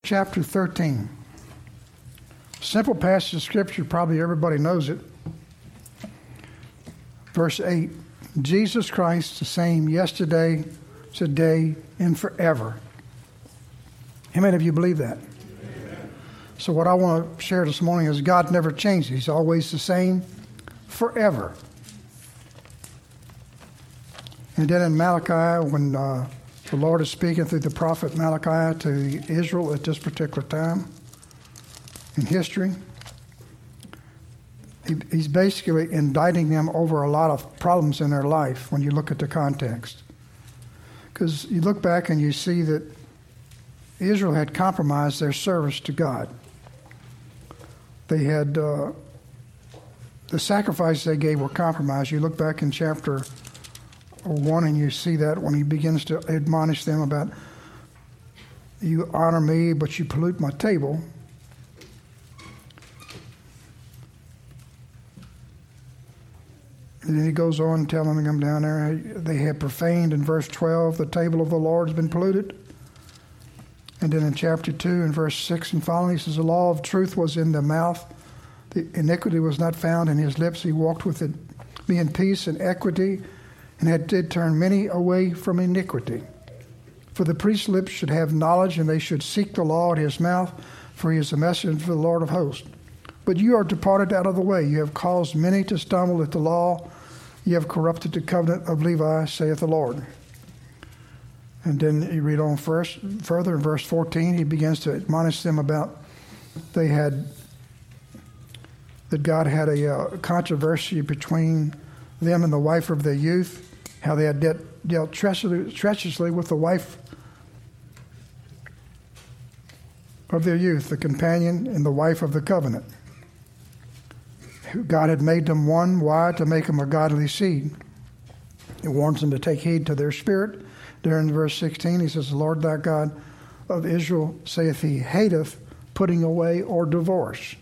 chapter 13. Simple passage of Scripture, probably everybody knows it. Verse 8, Jesus Christ the same yesterday, today, and forever. How many of you believe that? Amen. So what I want to share this morning is God never changes. He's always the same forever. And then in Malachi, when the Lord is speaking through the prophet Malachi to Israel at this particular time in history, he's basically indicting them over a lot of problems in their life when you look at the context. Because you look back and you see that Israel had compromised their service to God. They had, the sacrifices they gave were compromised. You look back in chapter 1 and you see that when he begins to admonish them about, you honor me, but you pollute my table. And then he goes on telling them down there, they have profaned, in verse 12, the table of the Lord has been polluted. And then in chapter 2, in verse 6 and following, he says, the law of truth was in the mouth. The iniquity was not found in his lips. He walked with me in peace and equity, and did turn many away from iniquity. For the priest's lips should have knowledge, and they should seek the law at his mouth, for he is a messenger for the Lord of hosts. But you are departed out of the way. You have caused many to stumble at the law. You have corrupted the covenant of Levi, saith the Lord. And then you read on further in verse 14, he begins to admonish them about that God had a controversy between them and the wife of their youth, how they had dealt treacherously with the wife of their youth, the companion and the wife of the covenant. God had made them one. Why? To make them a godly seed. He warns them to take heed to their spirit. There in verse 16, he says, the Lord thy God of Israel saith he hateth putting away or divorce.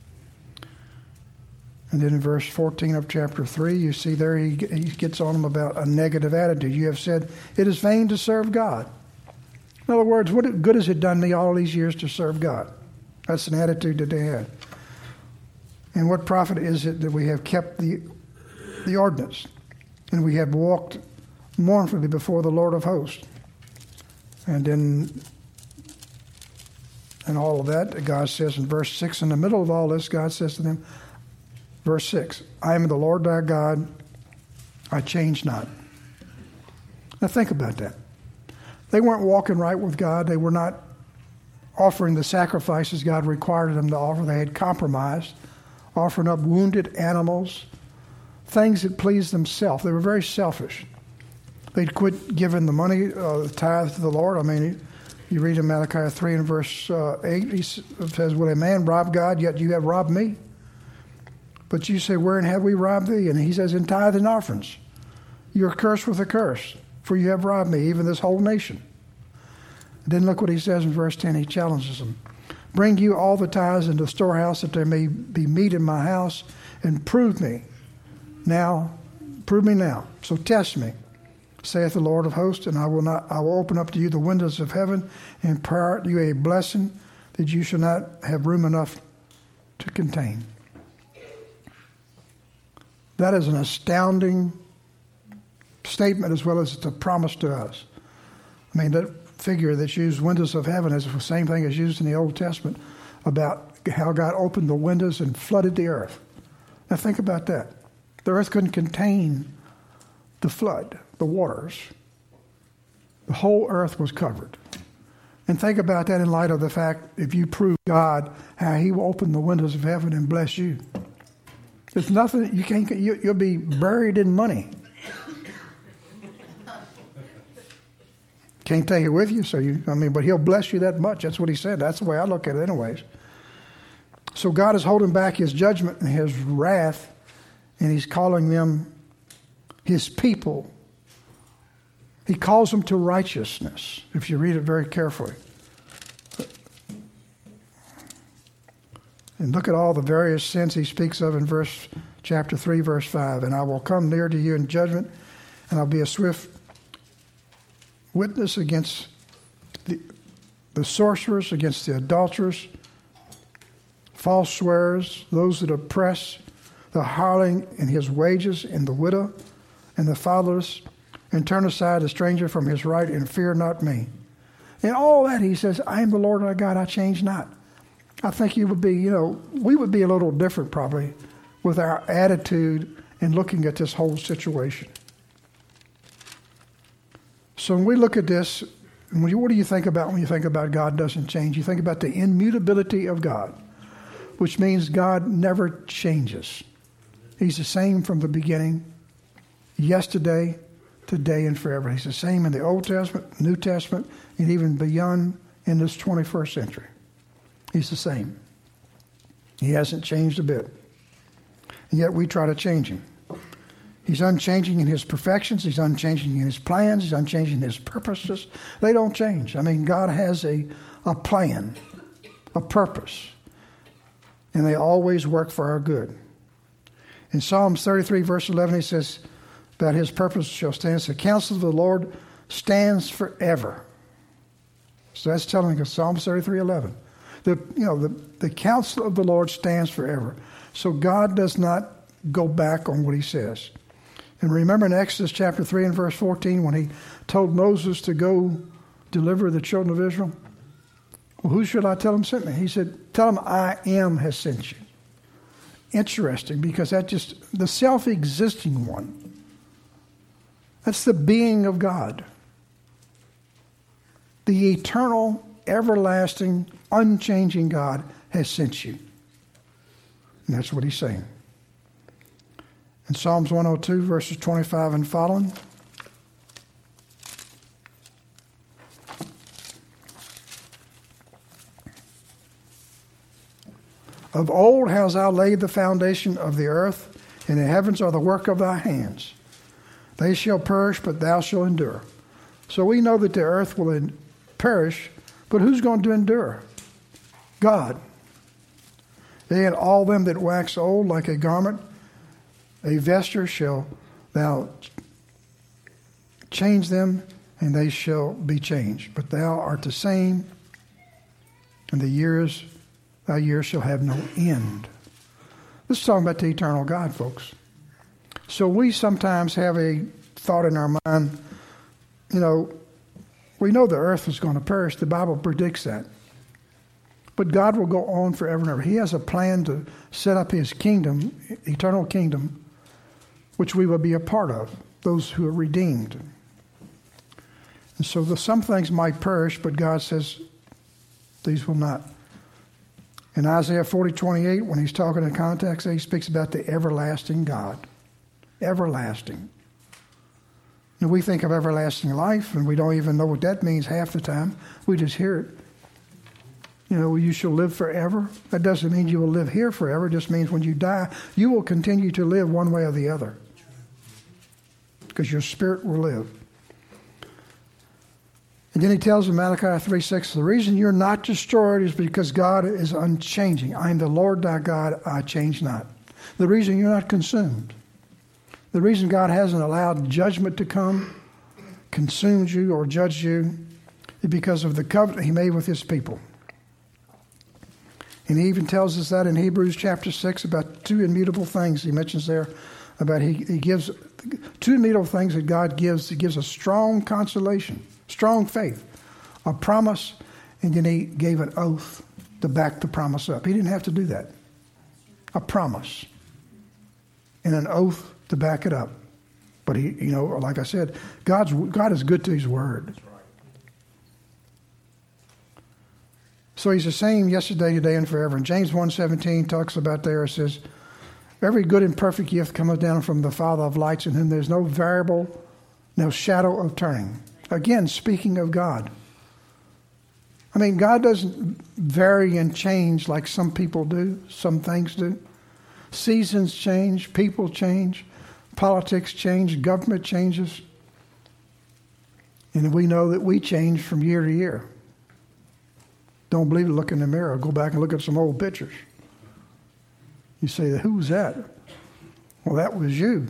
And then in verse 14 of chapter 3, you see there he gets on them about a negative attitude. You have said, it is vain to serve God. In other words, what good has it done me all these years to serve God? That's an attitude that they had. And what profit is it that we have kept the ordinance, and we have walked mournfully before the Lord of hosts? And then, and all of that, God says in verse 6, in the middle of all this, God says to them, verse 6, I am the Lord thy God, I change not. Now think about that. They weren't walking right with God. They were not offering the sacrifices God required them to offer. They had compromised, offering up wounded animals, things that pleased themselves. They were very selfish. They'd quit giving the money, the tithe to the Lord. I mean, you read in Malachi 3 and verse 8, he says, will a man rob God, yet you have robbed me? But you say, wherein have we robbed thee? And he says, in tithe and offerings. You are cursed with a curse, for you have robbed me, even this whole nation. Then look what he says in verse 10. He challenges them. Bring you all the tithes into the storehouse, that there may be meat in my house, and prove me now. So test me, saith the Lord of hosts, and I will open up to you the windows of heaven, and pour out you a blessing that you shall not have room enough to contain. That is an astounding statement, as well as it's a promise to us. I mean, that figure that's used, windows of heaven, is the same thing as used in the Old Testament about how God opened the windows and flooded the earth. Now think about that. The earth couldn't contain the flood, the waters. The whole earth was covered. And think about that in light of the fact, if you prove God, how he will open the windows of heaven and bless you. There's nothing, you'll be buried in money. Can't take it with you, but he'll bless you that much. That's what he said. That's the way I look at it anyways. So God is holding back his judgment and his wrath, and he's calling them his people. He calls them to righteousness, if you read it very carefully. And look at all the various sins he speaks of in chapter 3, verse 5. And I will come near to you in judgment, and I'll be a swift witness against the sorcerers, against the adulterers, false swearers, those that oppress, the hireling in his wages, and the widow, and the fatherless, and turn aside the stranger from his right, and fear not me. In all that, he says, I am the Lord thy God, I change not. I think you would be, we would be a little different probably with our attitude in looking at this whole situation. So when we look at this, what do you think about when you think about God doesn't change? You think about the immutability of God, which means God never changes. He's the same from the beginning, yesterday, today, and forever. He's the same in the Old Testament, New Testament, and even beyond in this 21st century. He's the same. He hasn't changed a bit. And yet we try to change him. He's unchanging in his perfections. He's unchanging in his plans. He's unchanging in his purposes. They don't change. I mean, God has a plan, a purpose, and they always work for our good. In Psalms 33, verse 11, he says, that his purpose shall stand. The counsel of the Lord stands forever. So that's telling us, Psalms 33:11. The counsel of the Lord stands forever. So God does not go back on what he says. And remember in Exodus chapter 3 and verse 14 when he told Moses to go deliver the children of Israel? Well, who should I tell him sent me? He said, tell him I am has sent you. Interesting, because that's just the self-existing one. That's the being of God. The eternal, everlasting, unchanging God has sent you. And that's what he's saying. In Psalms 102, verses 25 and following. Of old hast thou laid the foundation of the earth, and the heavens are the work of thy hands. They shall perish, but thou shalt endure. So we know that the earth will perish, but who's going to endure? God. They and all them that wax old like a garment, a vesture shall thou change them, and they shall be changed. But thou art the same, and thy years shall have no end. This is talking about the eternal God, folks. So we sometimes have a thought in our mind, we know the earth is going to perish. The Bible predicts that. But God will go on forever and ever. He has a plan to set up his kingdom, eternal kingdom, which we will be a part of, those who are redeemed. And so some things might perish, but God says these will not. In Isaiah 40:28, when he's talking in context, he speaks about the everlasting God. Everlasting. And we think of everlasting life, and we don't even know what that means half the time. We just hear it. You shall live forever. That doesn't mean you will live here forever. It just means when you die, you will continue to live one way or the other. Because your spirit will live. And then he tells in Malachi 3:6, the reason you're not destroyed is because God is unchanging. I am the Lord thy God, I change not. The reason you're not consumed. The reason God hasn't allowed judgment to come, consumed you or judged you, is because of the covenant he made with his people. And he even tells us that in Hebrews chapter 6 about two immutable things he mentions there. About he gives two immutable things that God gives. He gives a strong consolation, strong faith, a promise, and then he gave an oath to back the promise up. He didn't have to do that. A promise and an oath to back it up. But he, like I said, God is good to his word. So he's the same yesterday, today, and forever. And James 1:17 talks about there, it says, every good and perfect gift cometh down from the Father of lights, in whom there's no variable, no shadow of turning. Again, speaking of God. I mean, God doesn't vary and change like some people do, some things do. Seasons change, people change, politics change, government changes. And we know that we change from year to year. Don't believe it, look in the mirror. Go back and look at some old pictures. You say, who's that? Well, that was you.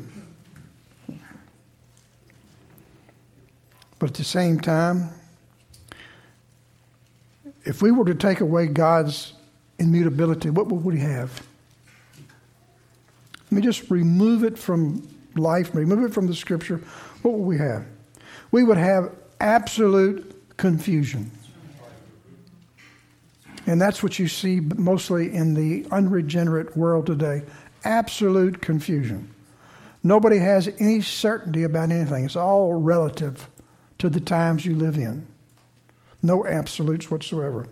But at the same time, if we were to take away God's immutability, what would we have? Let me just remove it from life, remove it from the Scripture. What would we have? We would have absolute confusion. And that's what you see mostly in the unregenerate world today. Absolute confusion. Nobody has any certainty about anything. It's all relative to the times you live in. No absolutes whatsoever.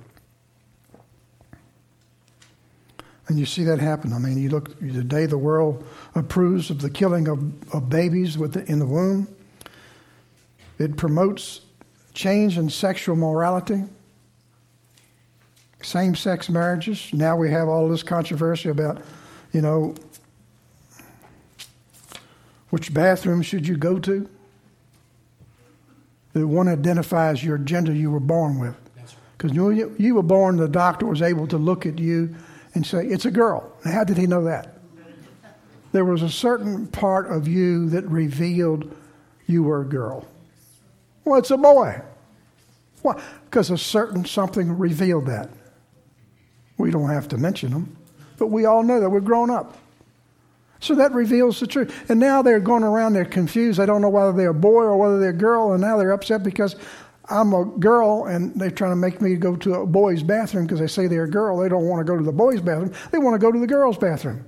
And you see that happen. I mean, you look, today the world approves of the killing of babies in the womb. It promotes change in sexual morality. Same-sex marriages. Now we have all this controversy about, which bathroom should you go to? The one identifies your gender you were born with. Because you were born, the doctor was able to look at you and say, it's a girl. Now, how did he know that? There was a certain part of you that revealed you were a girl. Well, it's a boy. Why? Because a certain something revealed that. We don't have to mention them, but we all know that we're grown up. So that reveals the truth. And now they're going around, they're confused. They don't know whether they're a boy or whether they're a girl, and now they're upset because I'm a girl and they're trying to make me go to a boy's bathroom because they say they're a girl. They don't want to go to the boy's bathroom. They want to go to the girl's bathroom.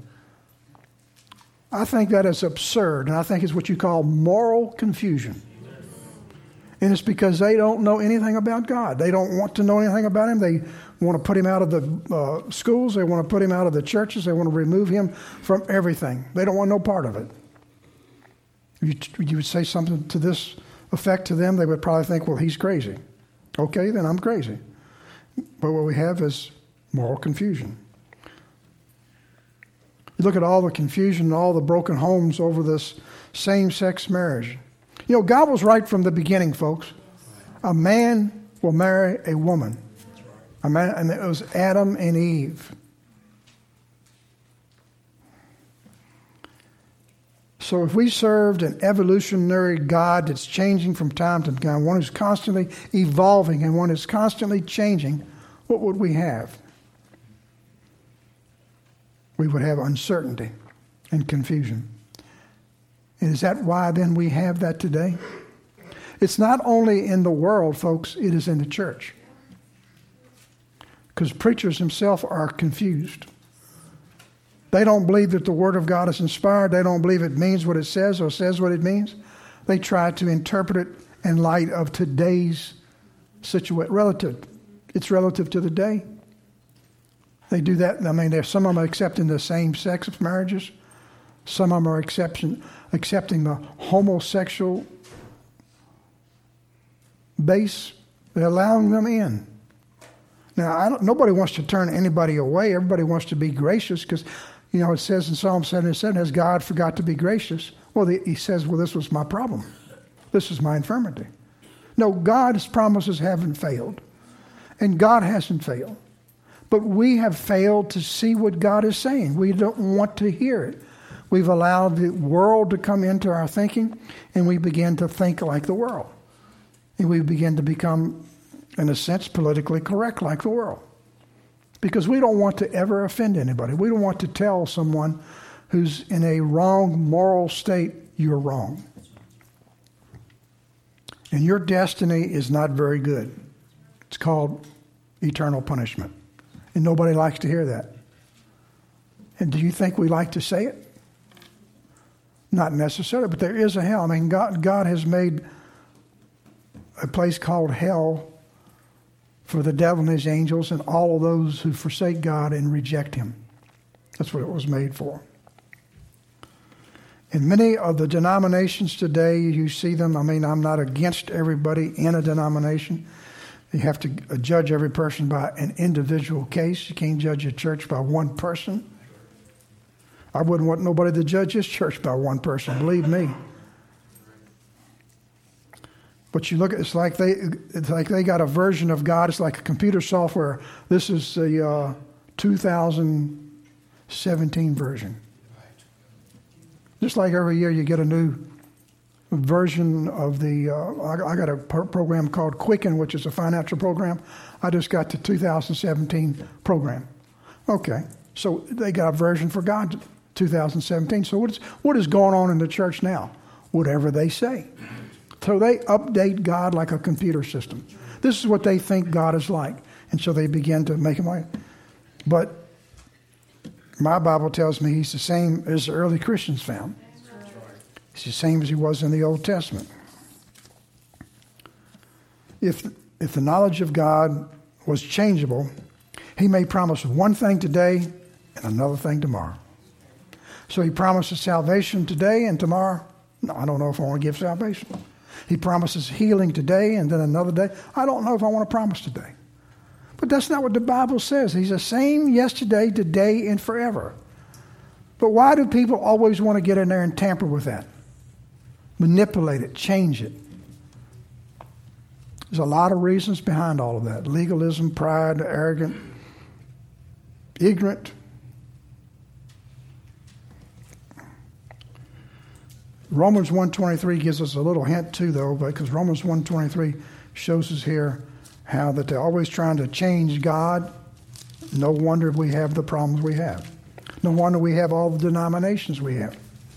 I think that is absurd, and I think it's what you call moral confusion. And it's because they don't know anything about God. They don't want to know anything about Him. They want to put Him out of the schools. They want to put Him out of the churches. They want to remove Him from everything. They don't want no part of it. You would say something to this effect to them, they would probably think, well, he's crazy. Okay, then I'm crazy. But what we have is moral confusion. You look at all the confusion and all the broken homes over this same-sex marriage. God was right from the beginning, folks. A man will marry a woman. And it was Adam and Eve. So if we served an evolutionary God that's changing from time to time, one who's constantly evolving and one who's constantly changing, what would we have? We would have uncertainty and confusion. And is that why then we have that today? It's not only in the world, folks, it is in the church. Because preachers themselves are confused. They don't believe that the Word of God is inspired. They don't believe it means what it says or says what it means. They try to interpret it in light of today's situation. It's relative to the day. They do that. I mean, there's some of them are accepting the same-sex marriages. Some of them are accepting the homosexual base. They're allowing them in. Now, nobody wants to turn anybody away. Everybody wants to be gracious because, it says in Psalm 77, has God forgot to be gracious? Well, he says, well, this was my problem. This is my infirmity. No, God's promises haven't failed. And God hasn't failed. But we have failed to see what God is saying. We don't want to hear it. We've allowed the world to come into our thinking, and we begin to think like the world. And we begin to become, in a sense, politically correct like the world. Because we don't want to ever offend anybody. We don't want to tell someone who's in a wrong moral state, you're wrong. And your destiny is not very good. It's called eternal punishment. And nobody likes to hear that. And do you think we like to say it? Not necessarily, but there is a hell. I mean, God has made a place called hell for the devil and his angels and all of those who forsake God and reject Him. That's what it was made for. In many of the denominations today, you see them. I mean, I'm not against everybody in a denomination. You have to judge every person by an individual case. You can't judge a church by one person. I wouldn't want nobody to judge this church by one person, believe me. But you look at it's like they got a version of God. It's like a computer software. This is the 2017 version. Just like every year you get a new version of the. I got a program called Quicken, which is a financial program. I just got the 2017 program. Okay, so they got a version for God 2017. So what is going on in the church now? Whatever they say. So they update God like a computer system. This is what they think God is like. And so they begin to make him like. But my Bible tells me he's the same as the early Christians found. He's the same as he was in the Old Testament. If the knowledge of God was changeable, he may promise one thing today and another thing tomorrow. So he promises salvation today and tomorrow. No, I don't know if I want to give salvation. He promises healing today and then another day. I don't know if I want to promise today. But that's not what the Bible says. He's the same yesterday, today, and forever. But why do people always want to get in there and tamper with that? Manipulate it, change it. There's a lot of reasons behind all of that. Legalism, pride, arrogant, ignorant. Romans 1:23 gives us a little hint too, though, because Romans 1:23 shows us here how that they're always trying to change God. No wonder we have the problems we have. No wonder we have all the denominations we have.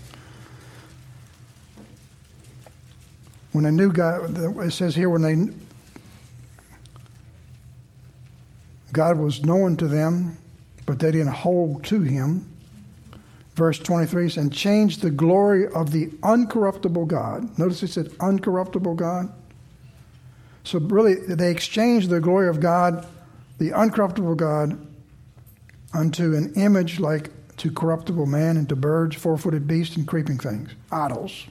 When a new guy, it says here, God was known to them, but they didn't hold to him. Verse 23 says, and changed the glory of the uncorruptible God. Notice it said uncorruptible God. So really, they exchanged the glory of God, the uncorruptible God, unto an image like to corruptible man and to birds, four-footed beasts, and creeping things, idols.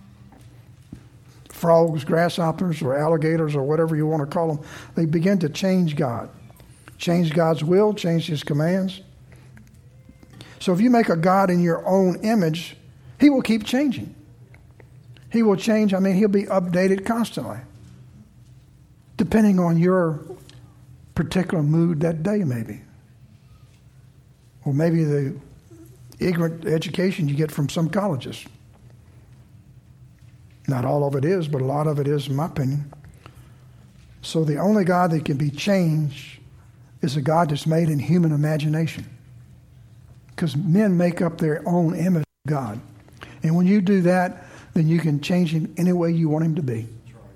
Frogs, grasshoppers, or alligators, or whatever you want to call them. They begin to change God. Change God's will, change his commands. So if you make a God in your own image, he will keep changing. He will change. He'll be updated constantly, depending on your particular mood that day, maybe. Or maybe the ignorant education you get from some colleges. Not all of it is, but a lot of it is, in my opinion. So the only God that can be changed is a God that's made in human imagination. Because men make up their own image of God. And when you do that, then you can change him any way you want him to be.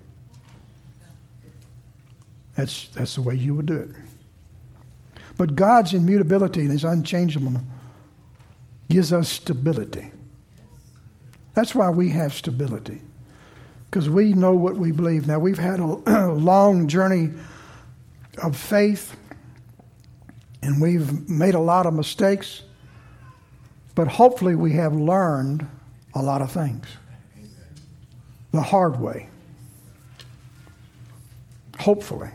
That's the way you would do it. But God's immutability and his unchangeableness gives us stability. That's why we have stability. Because we know what we believe. Now, we've had a long journey of faith, and we've made a lot of mistakes, but hopefully we have learned a lot of things the hard way. Hopefully.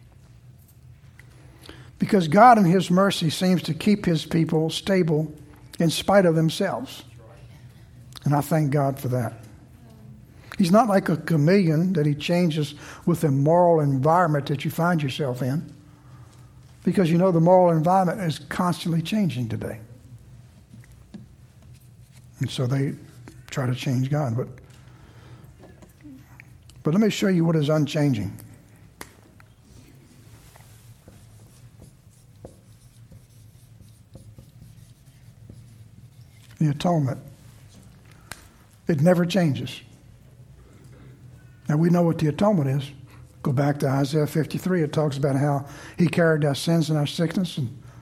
Because God in his mercy seems to keep his people stable in spite of themselves. And I thank God for that. He's not like a chameleon that he changes with the moral environment that you find yourself in. Because you know the moral environment is constantly changing today. And so they try to change God. But let me show you what is unchanging. The atonement. It never changes. Now we know what the atonement is. Go back to Isaiah 53. It talks about how he carried our sins and our sickness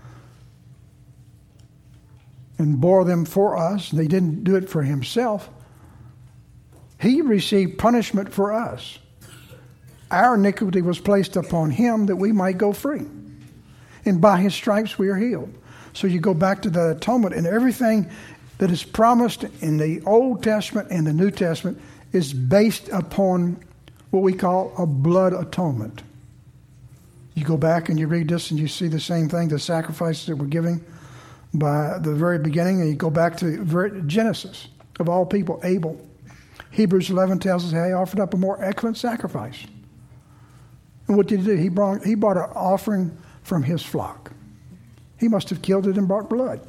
and bore them for us. He didn't do it for himself. He received punishment for us. Our iniquity was placed upon him that we might go free. And by his stripes we are healed. So you go back to the atonement, and everything that is promised in the Old Testament and the New Testament is based upon what we call a blood atonement. You go back and you read this and you see the same thing, the sacrifices that were given by the very beginning, and you go back to Genesis, of all people, Abel. Hebrews 11 tells us how he offered up a more excellent sacrifice. And what did he do? He brought an offering from his flock. He must have killed it and brought blood.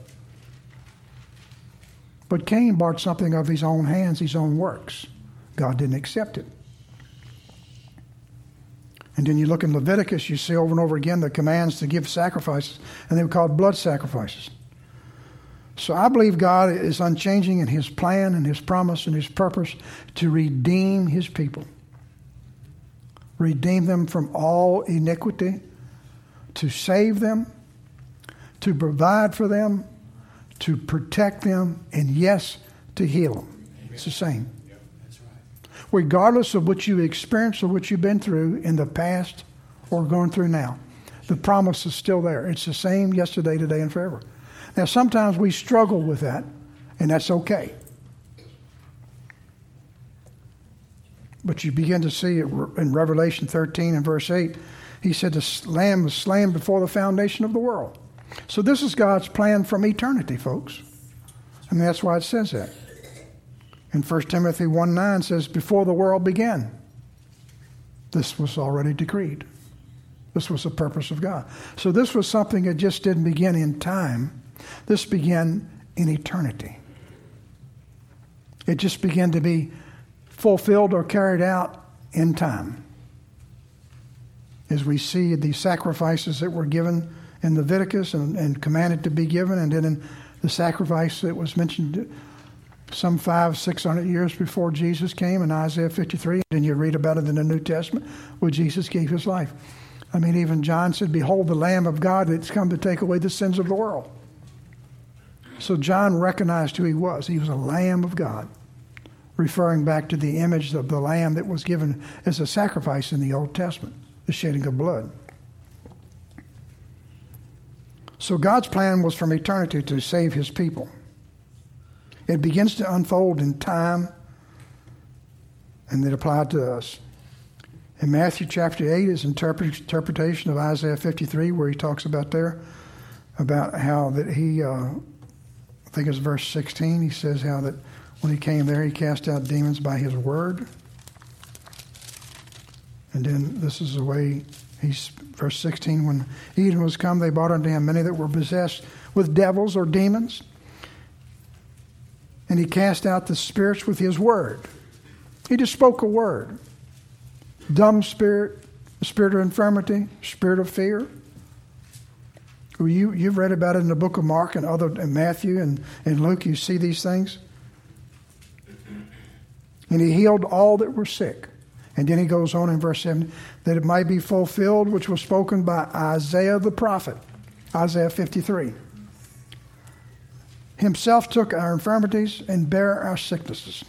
But Cain brought something of his own hands, his own works. God didn't accept it. And then you look in Leviticus, you see over and over again the commands to give sacrifices, and they were called blood sacrifices. So I believe God is unchanging in his plan and his promise and his purpose to redeem his people. Redeem them from all iniquity, to save them, to provide for them, to protect them, and yes, to heal them. Amen. It's the same. Yep, that's right. Regardless of what you experienced or what you've been through in the past or going through now, the promise is still there. It's the same yesterday, today, and forever. Now, sometimes we struggle with that, and that's okay. But you begin to see it in Revelation 13 and verse 8. He said the Lamb was slain before the foundation of the world. So this is God's plan from eternity, folks. And that's why it says that. In 1 Timothy 1:9 says, before the world began, this was already decreed. This was the purpose of God. So this was something that just didn't begin in time. This began in eternity. It just began to be fulfilled or carried out in time. As we see the sacrifices that were given in Leviticus and commanded to be given, and then in the sacrifice that was mentioned some 500-600 years before Jesus came in Isaiah 53, and you read about it in the New Testament where Jesus gave his life. I mean, even John said, behold the Lamb of God that's come to take away the sins of the world. So John recognized who he was. He was a Lamb of God, referring back to the image of the Lamb that was given as a sacrifice in the Old Testament, the shedding of blood. So God's plan was from eternity to save his people. It begins to unfold in time, and it applied to us. In Matthew chapter 8 is interpretation of Isaiah 53, where he talks about how that he, I think it's verse 16, he says how that when he came there, he cast out demons by his word. And then this is the way verse 16, when Eden was come, they brought unto him many that were possessed with devils or demons. And he cast out the spirits with his word. He just spoke a word. Dumb spirit, spirit of infirmity, spirit of fear. You've read about it in the book of Mark and Matthew and Luke. You see these things. And he healed all that were sick. And then he goes on in verse 7, that it might be fulfilled, which was spoken by Isaiah the prophet, Isaiah 53. Himself took our infirmities and bare our sicknesses.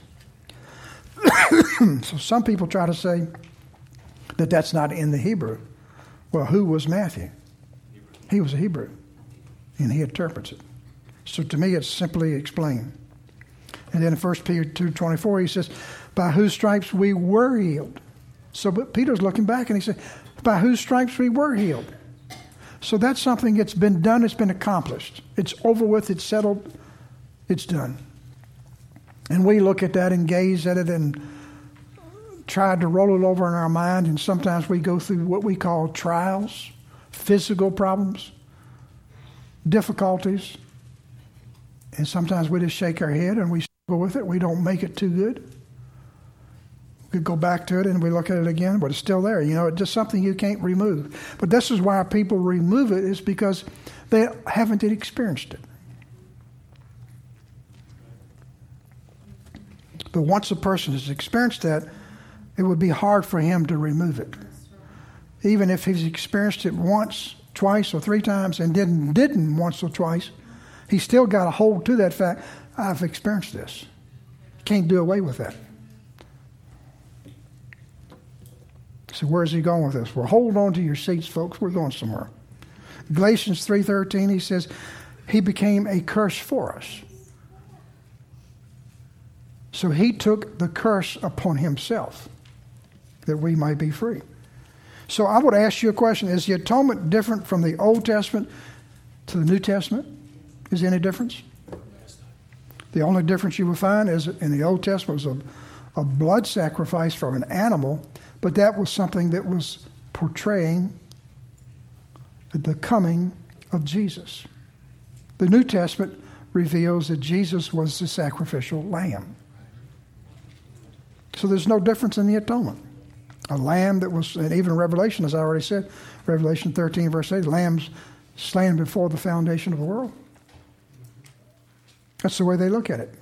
So some people try to say that that's not in the Hebrew. Well, who was Matthew? He was a Hebrew, and he interprets it. So to me, it's simply explained. And then in 1 Peter 2:24, he says, by whose stripes we were healed. So but Peter's looking back, and he said, by whose stripes we were healed. So that's something that's been done, it's been accomplished. It's over with, it's settled, it's done. And we look at that and gaze at it and try to roll it over in our mind, and sometimes we go through what we call trials, physical problems, difficulties, and sometimes we just shake our head and we struggle with it. We don't make it too good. We go back to it and we look at it again, but it's still there. You know, it's just something you can't remove. But this is why people remove it, is because they haven't experienced it. But once a person has experienced that, it would be hard for him to remove it. Even if he's experienced it once, twice, or three times and didn't once or twice, he's still got a hold to that fact. I've experienced this. Can't do away with that. So where's he going with this? Well, hold on to your seats, folks. We're going somewhere. Galatians 3:13, he says, he became a curse for us. So he took the curse upon himself that we might be free. So I would ask you a question. Is the atonement different from the Old Testament to the New Testament? Is there any difference? The only difference you will find is in the Old Testament was a blood sacrifice for an animal, but that was something that was portraying the coming of Jesus. The New Testament reveals that Jesus was the sacrificial lamb. So there's no difference in the atonement. A lamb that was, and even Revelation, as I already said, Revelation 13, verse 8, lambs slain before the foundation of the world. That's the way they look at it.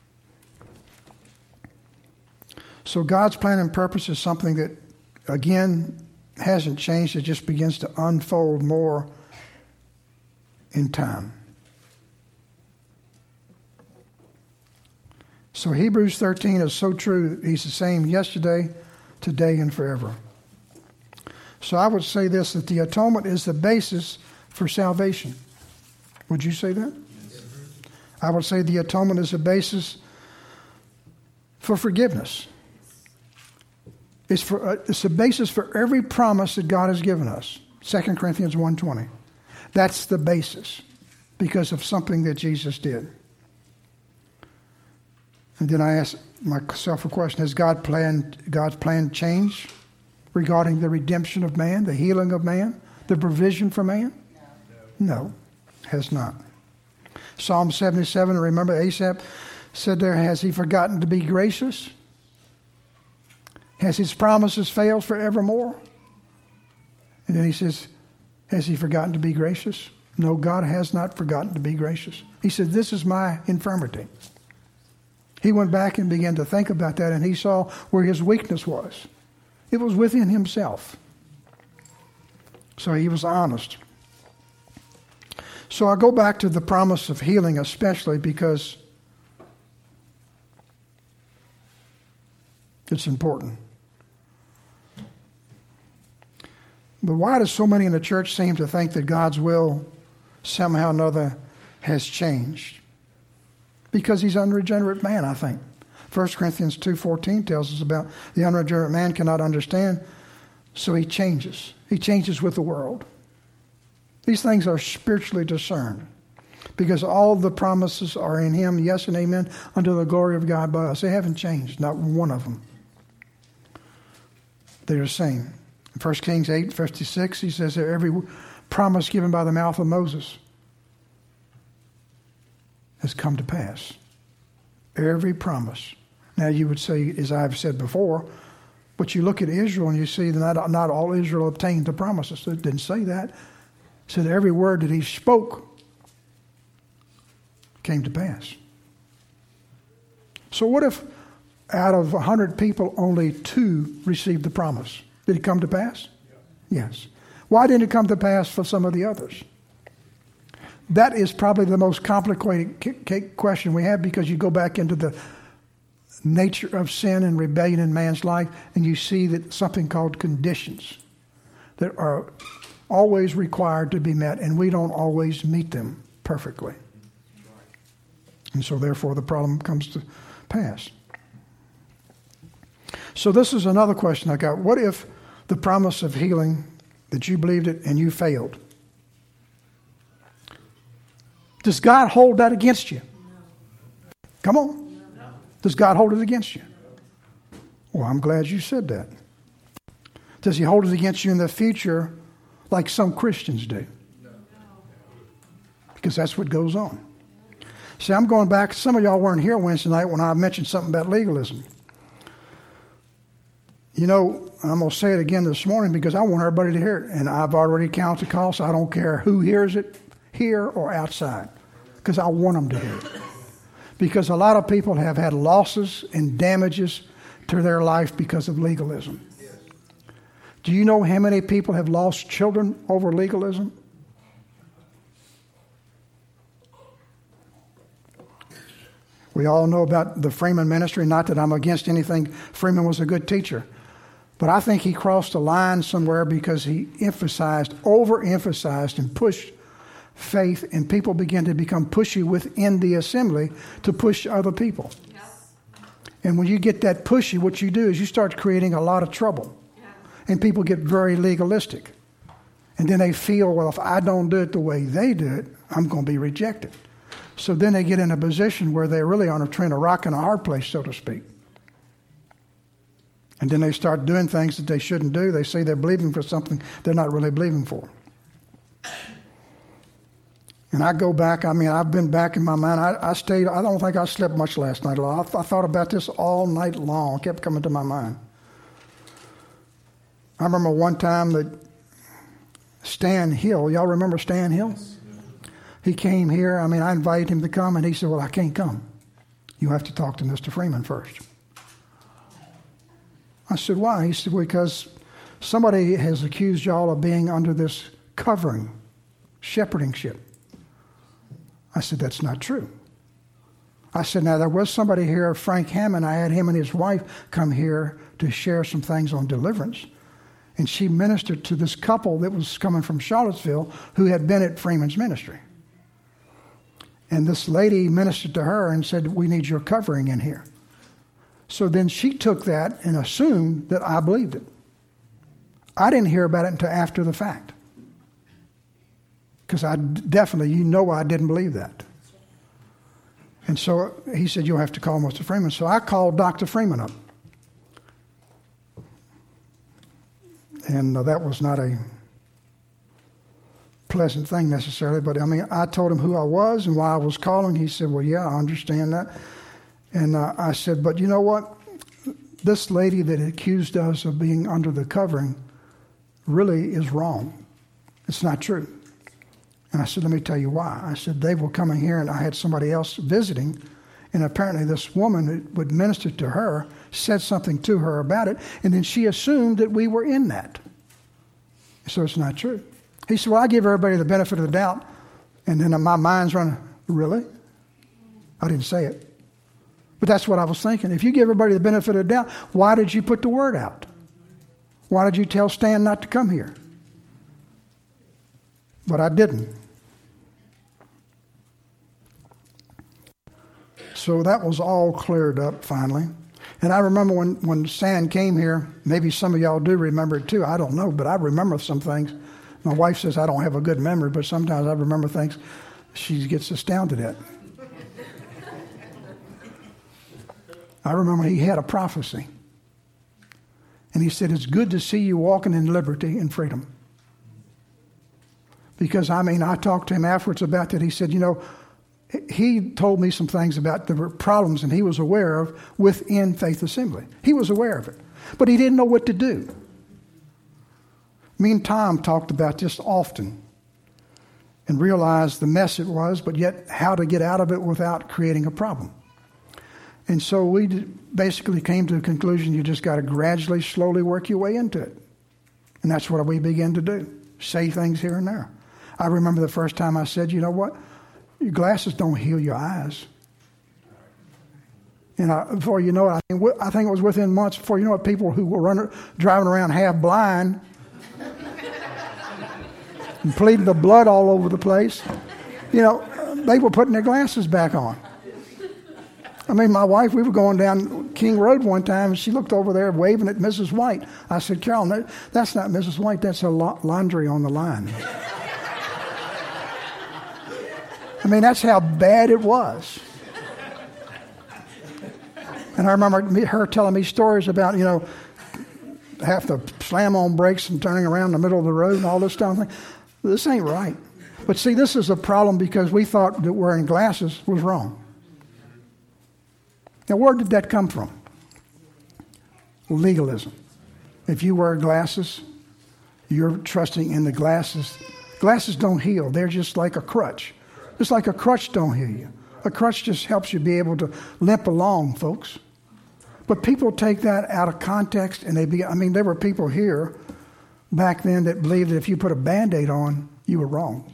So God's plan and purpose is something that, again, hasn't changed. It just begins to unfold more in time. So Hebrews 13 is so true. He's the same yesterday, today, and forever. So I would say this, that the atonement is the basis for salvation. Would you say that? Yes. I would say the atonement is the basis for forgiveness. It's the basis for every promise that God has given us. 2 Corinthians 1:20. That's the basis because of something that Jesus did. And then I ask myself a question: has God's plan changed regarding the redemption of man, the healing of man, the provision for man? No, has not. Psalm 77, remember Asaph said there, has he forgotten to be gracious? Has his promises failed forevermore? And then he says, has he forgotten to be gracious? No, God has not forgotten to be gracious. He said, this is my infirmity. He went back and began to think about that, and he saw where his weakness was. It was within himself. So he was honest. So I go back to the promise of healing, especially because it's important. But why do so many in the church seem to think that God's will somehow or another has changed? Because he's an unregenerate man, I think. 1 Corinthians 2:14 tells us about the unregenerate man cannot understand, so he changes. He changes with the world. These things are spiritually discerned because all the promises are in him, yes and amen, unto the glory of God by us. They haven't changed, not one of them. They're the same. In 1 Kings 8:56, he says that every promise given by the mouth of Moses has come to pass. Every promise. Now you would say, as I've said before, but you look at Israel and you see that not all Israel obtained the promises. It didn't say that. It said every word that he spoke came to pass. So what if out of 100 people only 2 received the promise? Did it come to pass? Yes. Why didn't it come to pass for some of the others? That is probably the most complicated question we have, because you go back into the nature of sin and rebellion in man's life, and you see that something called conditions that are always required to be met, and we don't always meet them perfectly. And so therefore the problem comes to pass. So this is another question I got. What if the promise of healing, that you believed it and you failed? Does God hold that against you? Come on. Does God hold it against you? Well, I'm glad you said that. Does he hold it against you in the future like some Christians do? Because that's what goes on. See, I'm going back. Some of y'all weren't here Wednesday night when I mentioned something about legalism. You know, I'm going to say it again this morning because I want everybody to hear it. And I've already counted the cost. I don't care who hears it, here or outside, because I want them to hear it. Because a lot of people have had losses and damages to their life because of legalism. Do you know how many people have lost children over legalism? We all know about the Freeman ministry. Not that I'm against anything. Freeman was a good teacher. But I think he crossed a line somewhere because he overemphasized and pushed faith, and people began to become pushy within the assembly to push other people. Yes. And when you get that pushy, what you do is you start creating a lot of trouble. Yeah. And people get very legalistic. And then they feel, well, if I don't do it the way they do it, I'm going to be rejected. So then they get in a position where they're really on a rock and a hard place, so to speak. And then they start doing things that they shouldn't do. They say they're believing for something they're not really believing for. And I go back, I've been back in my mind. I don't think I slept much last night. I thought about this all night long. It kept coming to my mind. I remember one time that Stan Hill, y'all remember Stan Hill? He came here. I invited him to come, and he said, well, I can't come. You have to talk to Mr. Freeman first. I said, why? He said, because somebody has accused y'all of being under this covering, shepherdingship. I said, that's not true. I said, now there was somebody here, Frank Hammond. I had him and his wife come here to share some things on deliverance. And she ministered to this couple that was coming from Charlottesville who had been at Freeman's ministry. And this lady ministered to her and said, we need your covering in here. So then she took that and assumed that I believed it. I didn't hear about it until after the fact. Because I definitely, I didn't believe that. And so he said, you'll have to call Mr. Freeman. So I called Dr. Freeman up. And that was not a pleasant thing necessarily, but I told him who I was and why I was calling. He said, well, yeah, I understand that. And I said, but you know what? This lady that accused us of being under the covering really is wrong. It's not true. And I said, let me tell you why. I said, they were coming here, and I had somebody else visiting, and apparently this woman that would minister to her said something to her about it, and then she assumed that we were in that. So it's not true. He said, well, I give everybody the benefit of the doubt, and then my mind's running, really? I didn't say it. But that's what I was thinking. If you give everybody the benefit of the doubt, why did you put the word out? Why did you tell Stan not to come here? But I didn't. So that was all cleared up finally. And I remember when Stan came here, maybe some of y'all do remember it too. I don't know, but I remember some things. My wife says I don't have a good memory, but sometimes I remember things she gets astounded at. I remember he had a prophecy. And he said, it's good to see you walking in liberty and freedom. Because, I talked to him afterwards about that. He said, he told me some things about the problems and he was aware of within Faith Assembly. He was aware of it. But he didn't know what to do. Me and Tom talked about this often and realized the mess it was, but yet how to get out of it without creating a problem. And so we basically came to the conclusion you just got to gradually, slowly work your way into it. And that's what we began to do. Say things here and there. I remember the first time I said, you know what? Your glasses don't heal your eyes. And before you know it, I think it was within months before you know it, people who were driving around half blind and bleeding the blood all over the place, they were putting their glasses back on. My wife, we were going down King Road one time, and she looked over there waving at Mrs. White. I said, Carolyn, that's not Mrs. White, that's a laundry on the line. That's how bad it was. And I remember her telling me stories about, have to slam on brakes and turning around in the middle of the road and all this stuff. This ain't right. But see, this is a problem because we thought that wearing glasses was wrong. Now, where did that come from? Legalism. If you wear glasses, you're trusting in the glasses. Glasses don't heal. They're just like a crutch. Just like a crutch don't heal you. A crutch just helps you be able to limp along, folks. But people take that out of context, and there were people here back then that believed that if you put a Band-Aid on, you were wrong.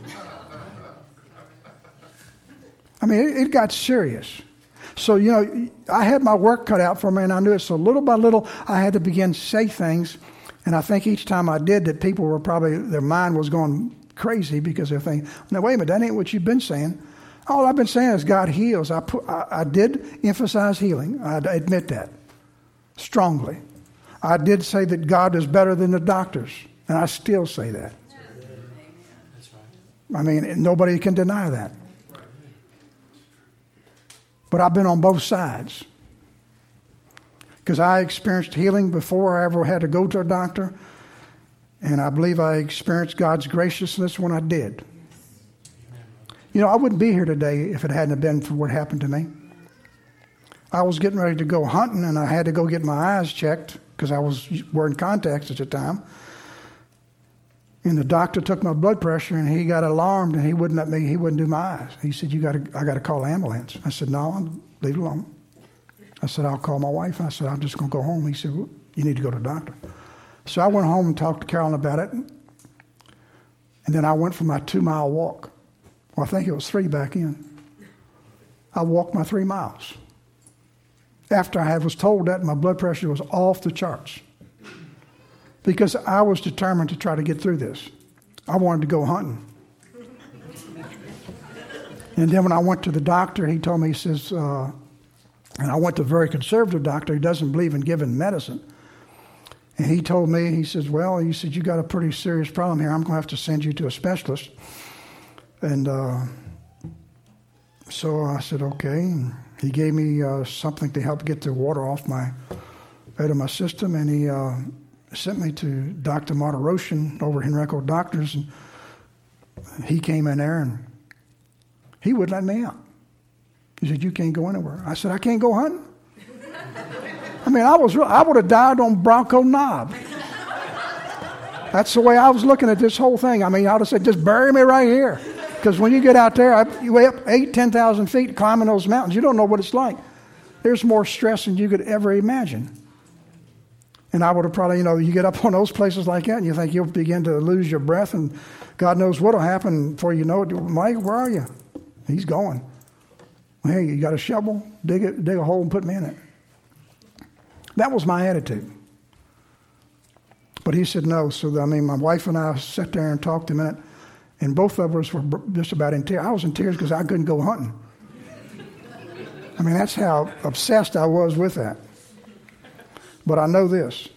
It got serious. So, I had my work cut out for me, and I knew it. So little by little, I had to begin to say things. And I think each time I did that, people were probably, their mind was going crazy because they're thinking, now, wait a minute, that ain't what you've been saying. All I've been saying is God heals. I did emphasize healing. I admit that strongly. I did say that God is better than the doctors, and I still say that. That's right. Nobody can deny that. But I've been on both sides. Because I experienced healing before I ever had to go to a doctor. And I believe I experienced God's graciousness when I did. I wouldn't be here today if it hadn't been for what happened to me. I was getting ready to go hunting, and I had to go get my eyes checked. because I was wearing contacts at the time. And the doctor took my blood pressure, and he got alarmed, and he wouldn't do my eyes. He said, I got to call an ambulance. I said, no, leave it alone. I said, I'll call my wife. I said, I'm just going to go home. He said, well, you need to go to the doctor. So I went home and talked to Carolyn about it. And then I went for my 2-mile walk. Well, I think it was 3 back in. I walked my 3 miles. After I was told that, my blood pressure was off the charts. Because I was determined to try to get through this. I wanted to go hunting. And then when I went to the doctor, he told me, he says, and I went to a very conservative doctor. He doesn't believe in giving medicine. And he told me, he says, well, he said, you got a pretty serious problem here. I'm going to have to send you to a specialist. And so I said, okay. And he gave me something to help get the water out of my system. And he sent me to Dr. Marta Roshan over at Henrico Doctors. And he came in there and he wouldn't let me out. He said, you can't go anywhere. I said, I can't go hunting? I mean, I would have died on Bronco Knob. That's the way I was looking at this whole thing. I mean, I would have said, just bury me right here. Because when you get out there, you way up 10,000 feet climbing those mountains, you don't know what it's like. There's more stress than you could ever imagine. And I would have probably, you get up on those places like that and you think you'll begin to lose your breath and God knows what will happen before you know it. Mike, where are you? He's going. Hey, you got a shovel? Dig a hole and put me in it. That was my attitude. But he said no. So, my wife and I sat there and talked a minute, and both of us were just about in tears. I was in tears because I couldn't go hunting. I mean, that's how obsessed I was with that. But I know this.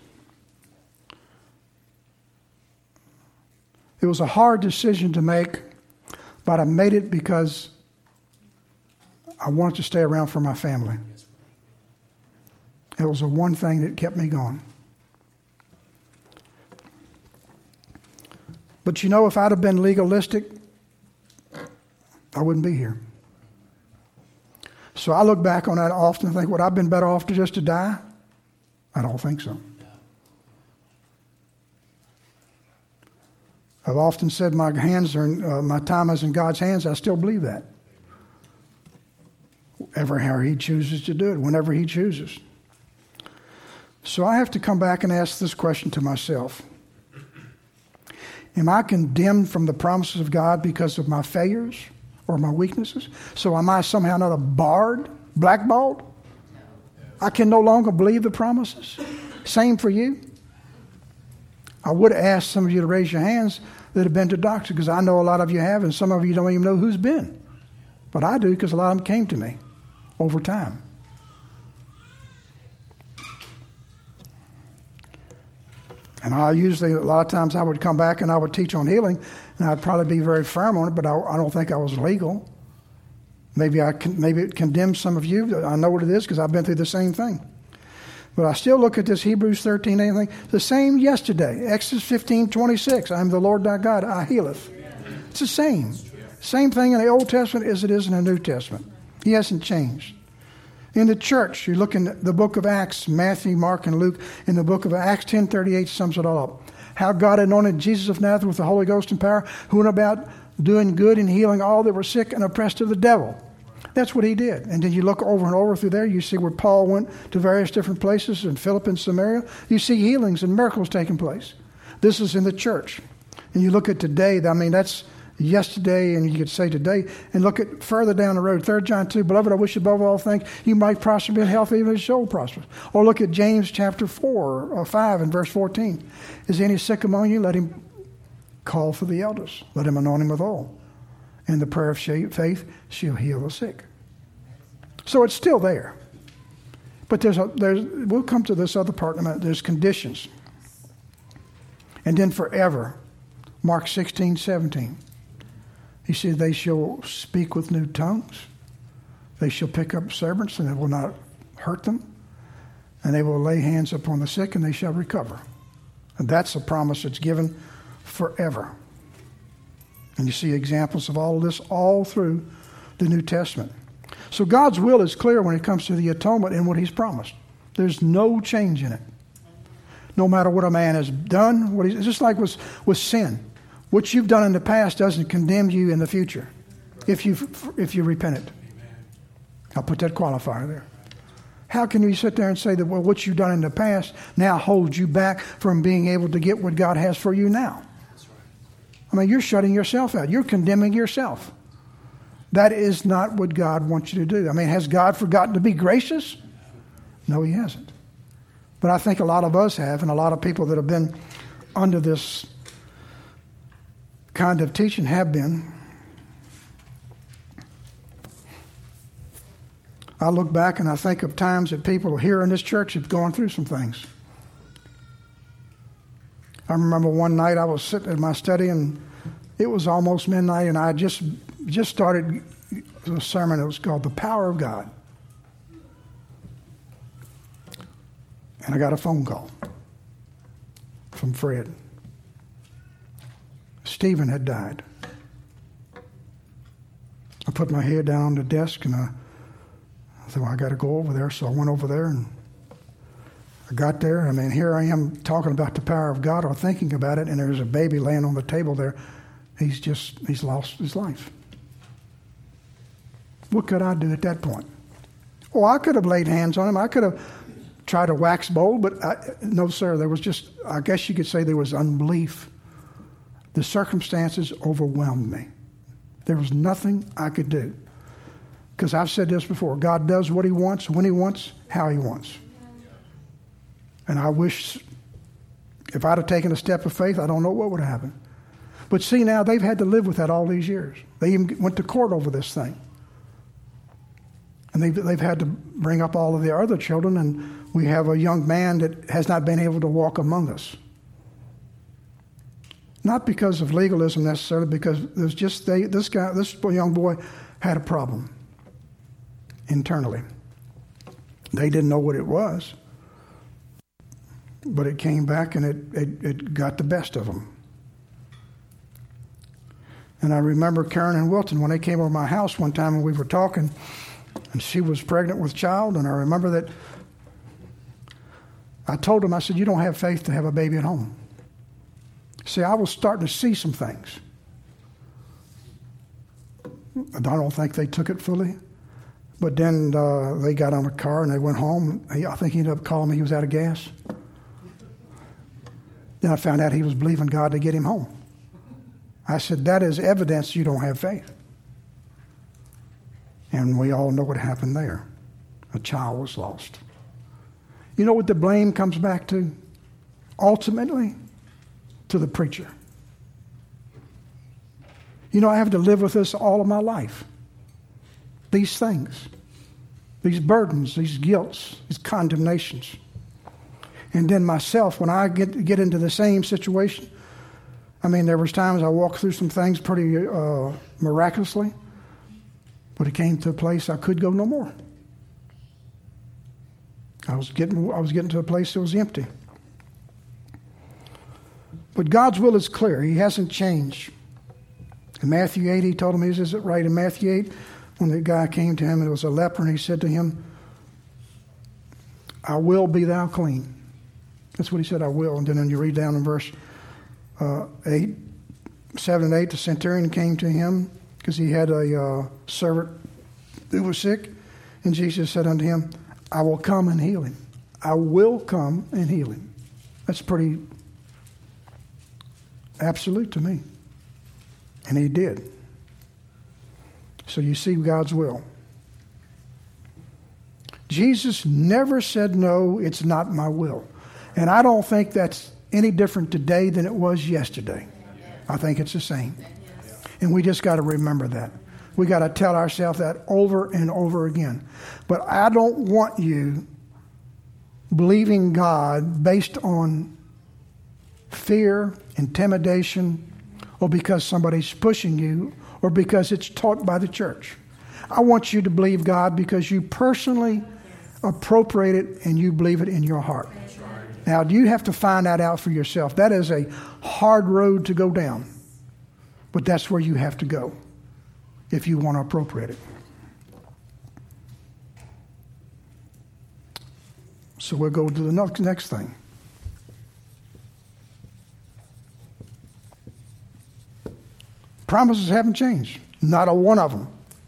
It was a hard decision to make, but I made it because I wanted to stay around for my family. It was the one thing that kept me going. But if I'd have been legalistic, I wouldn't be here. So I look back on that often and think, would I have been better off just to die? I don't think so. I've often said my time is in God's hands. I still believe that. However He chooses to do it, whenever He chooses. So I have to come back and ask this question to myself. Am I condemned from the promises of God because of my failures or my weaknesses? So am I somehow not blackballed? I can no longer believe the promises. Same for you. I would ask some of you to raise your hands that have been to doctors, because I know a lot of you have, and some of you don't even know who's been. But I do, because a lot of them came to me over time. And a lot of times I would come back and I would teach on healing, and I'd probably be very firm on it, but I don't think I was legal. Maybe it condemns some of you. I know what it is because I've been through the same thing. But I still look at this Hebrews 13:8 thing, the same yesterday. Exodus 15:26, I am the Lord thy God, I healeth. It's the same. Same thing in the Old Testament as it is in the New Testament. He hasn't changed. In the church, you look in the book of Acts, Matthew, Mark, and Luke. In the book of Acts 10:38 sums it all up. How God anointed Jesus of Nazareth with the Holy Ghost and power, who went about doing good and healing all that were sick and oppressed of the devil. That's what he did. And then you look over and over through there, you see where Paul went to various different places, in Philip and Samaria. You see healings and miracles taking place. This is in the church. And you look at today, that's yesterday, and you could say today, and look at further down the road, 3 John 2, beloved, I wish above all things you might prosper and be in health, even as your soul prospers. Or look at James chapter 4 or 5 and verse 14. Is any sick among you? Let him call for the elders. Let him anoint him with oil. And the prayer of faith shall heal the sick. So it's still there. But we'll come to this other part in a minute. There's conditions. And then forever. Mark 16:17. He said, they shall speak with new tongues. They shall pick up serpents, and it will not hurt them. And they will lay hands upon the sick, and they shall recover. And that's a promise that's given forever. And you see examples of all of this all through the New Testament. So God's will is clear when it comes to the atonement and what He's promised. There's no change in it. No matter what a man has done, it's just like with sin. What you've done in the past doesn't condemn you in the future if you repent it. I'll put that qualifier there. How can you sit there and say that, well, what you've done in the past now holds you back from being able to get what God has for you now? That's right. I mean, you're shutting yourself out. You're condemning yourself. That is not what God wants you to do. I mean, has God forgotten to be gracious? No, he hasn't. But I think a lot of us have, and a lot of people that have been under this kind of teaching have been. I look back and I think of times that people here in this church have gone through some things. I remember one night I was sitting in my study and it was almost midnight and I just started a sermon that was called The Power of God. And I got a phone call from Fred. Stephen had died. I put my head down on the desk and I said, well, I got to go over there. So I went over there and I got there. I mean, here I am talking about the power of God or thinking about it, and there's a baby laying on the table there. He's lost his life. What could I do at that point? Oh, I could have laid hands on him. I could have tried to wax bold, but no, sir. There was just, I guess you could say there was unbelief. The circumstances overwhelmed me. There was nothing I could do. Because I've said this before, God does what he wants, when he wants, how he wants. And I wish if I'd have taken a step of faith, I don't know what would have happened. But see, now they've had to live with that all these years. They even went to court over this thing. And they've had to bring up all of their other children, and we have a young man that has not been able to walk among us. Not because of legalism necessarily, because there's just this young boy had a problem internally. They didn't know what it was, but it came back and it got the best of them. And I remember Karen and Wilton when they came over my house one time and we were talking, and she was pregnant with child, and I remember that I told them, I said, you don't have faith to have a baby at home. See, I was starting to see some things. I don't think they took it fully. But then they got on a car and they went home. I think he ended up calling me. He was out of gas. Then I found out he was believing God to get him home. I said, that is evidence you don't have faith. And we all know what happened there. A child was lost. You know what the blame comes back to? Ultimately, to the preacher. You know, I have to live with this all of my life. These things, these burdens, these guilts, these condemnations. And then myself, when I get into the same situation, I mean, there was times I walked through some things pretty miraculously, but it came to a place I could go no more. I was getting to a place that was empty. But God's will is clear. He hasn't changed. In Matthew 8, he told him, is it right? In Matthew 8, when the guy came to him and it was a leper, and he said to him, I will be thou clean. That's what he said, I will. And then when you read down in verse 7 and 8, the centurion came to him because he had a servant who was sick. And Jesus said unto him, I will come and heal him. I will come and heal him. That's pretty absolute to me. And he did. So you see God's will. Jesus never said, no, it's not my will. And I don't think that's any different today than it was yesterday. I think it's the same. And we just got to remember that. We got to tell ourselves that over and over again. But I don't want you believing God based on fear, intimidation, or because somebody's pushing you, or because it's taught by the church. I want you to believe God because you personally appropriate it and you believe it in your heart. Now, you have to find that out for yourself. That is a hard road to go down. But that's where you have to go if you want to appropriate it. So we'll go to the next thing. Promises haven't changed. Not a one of them.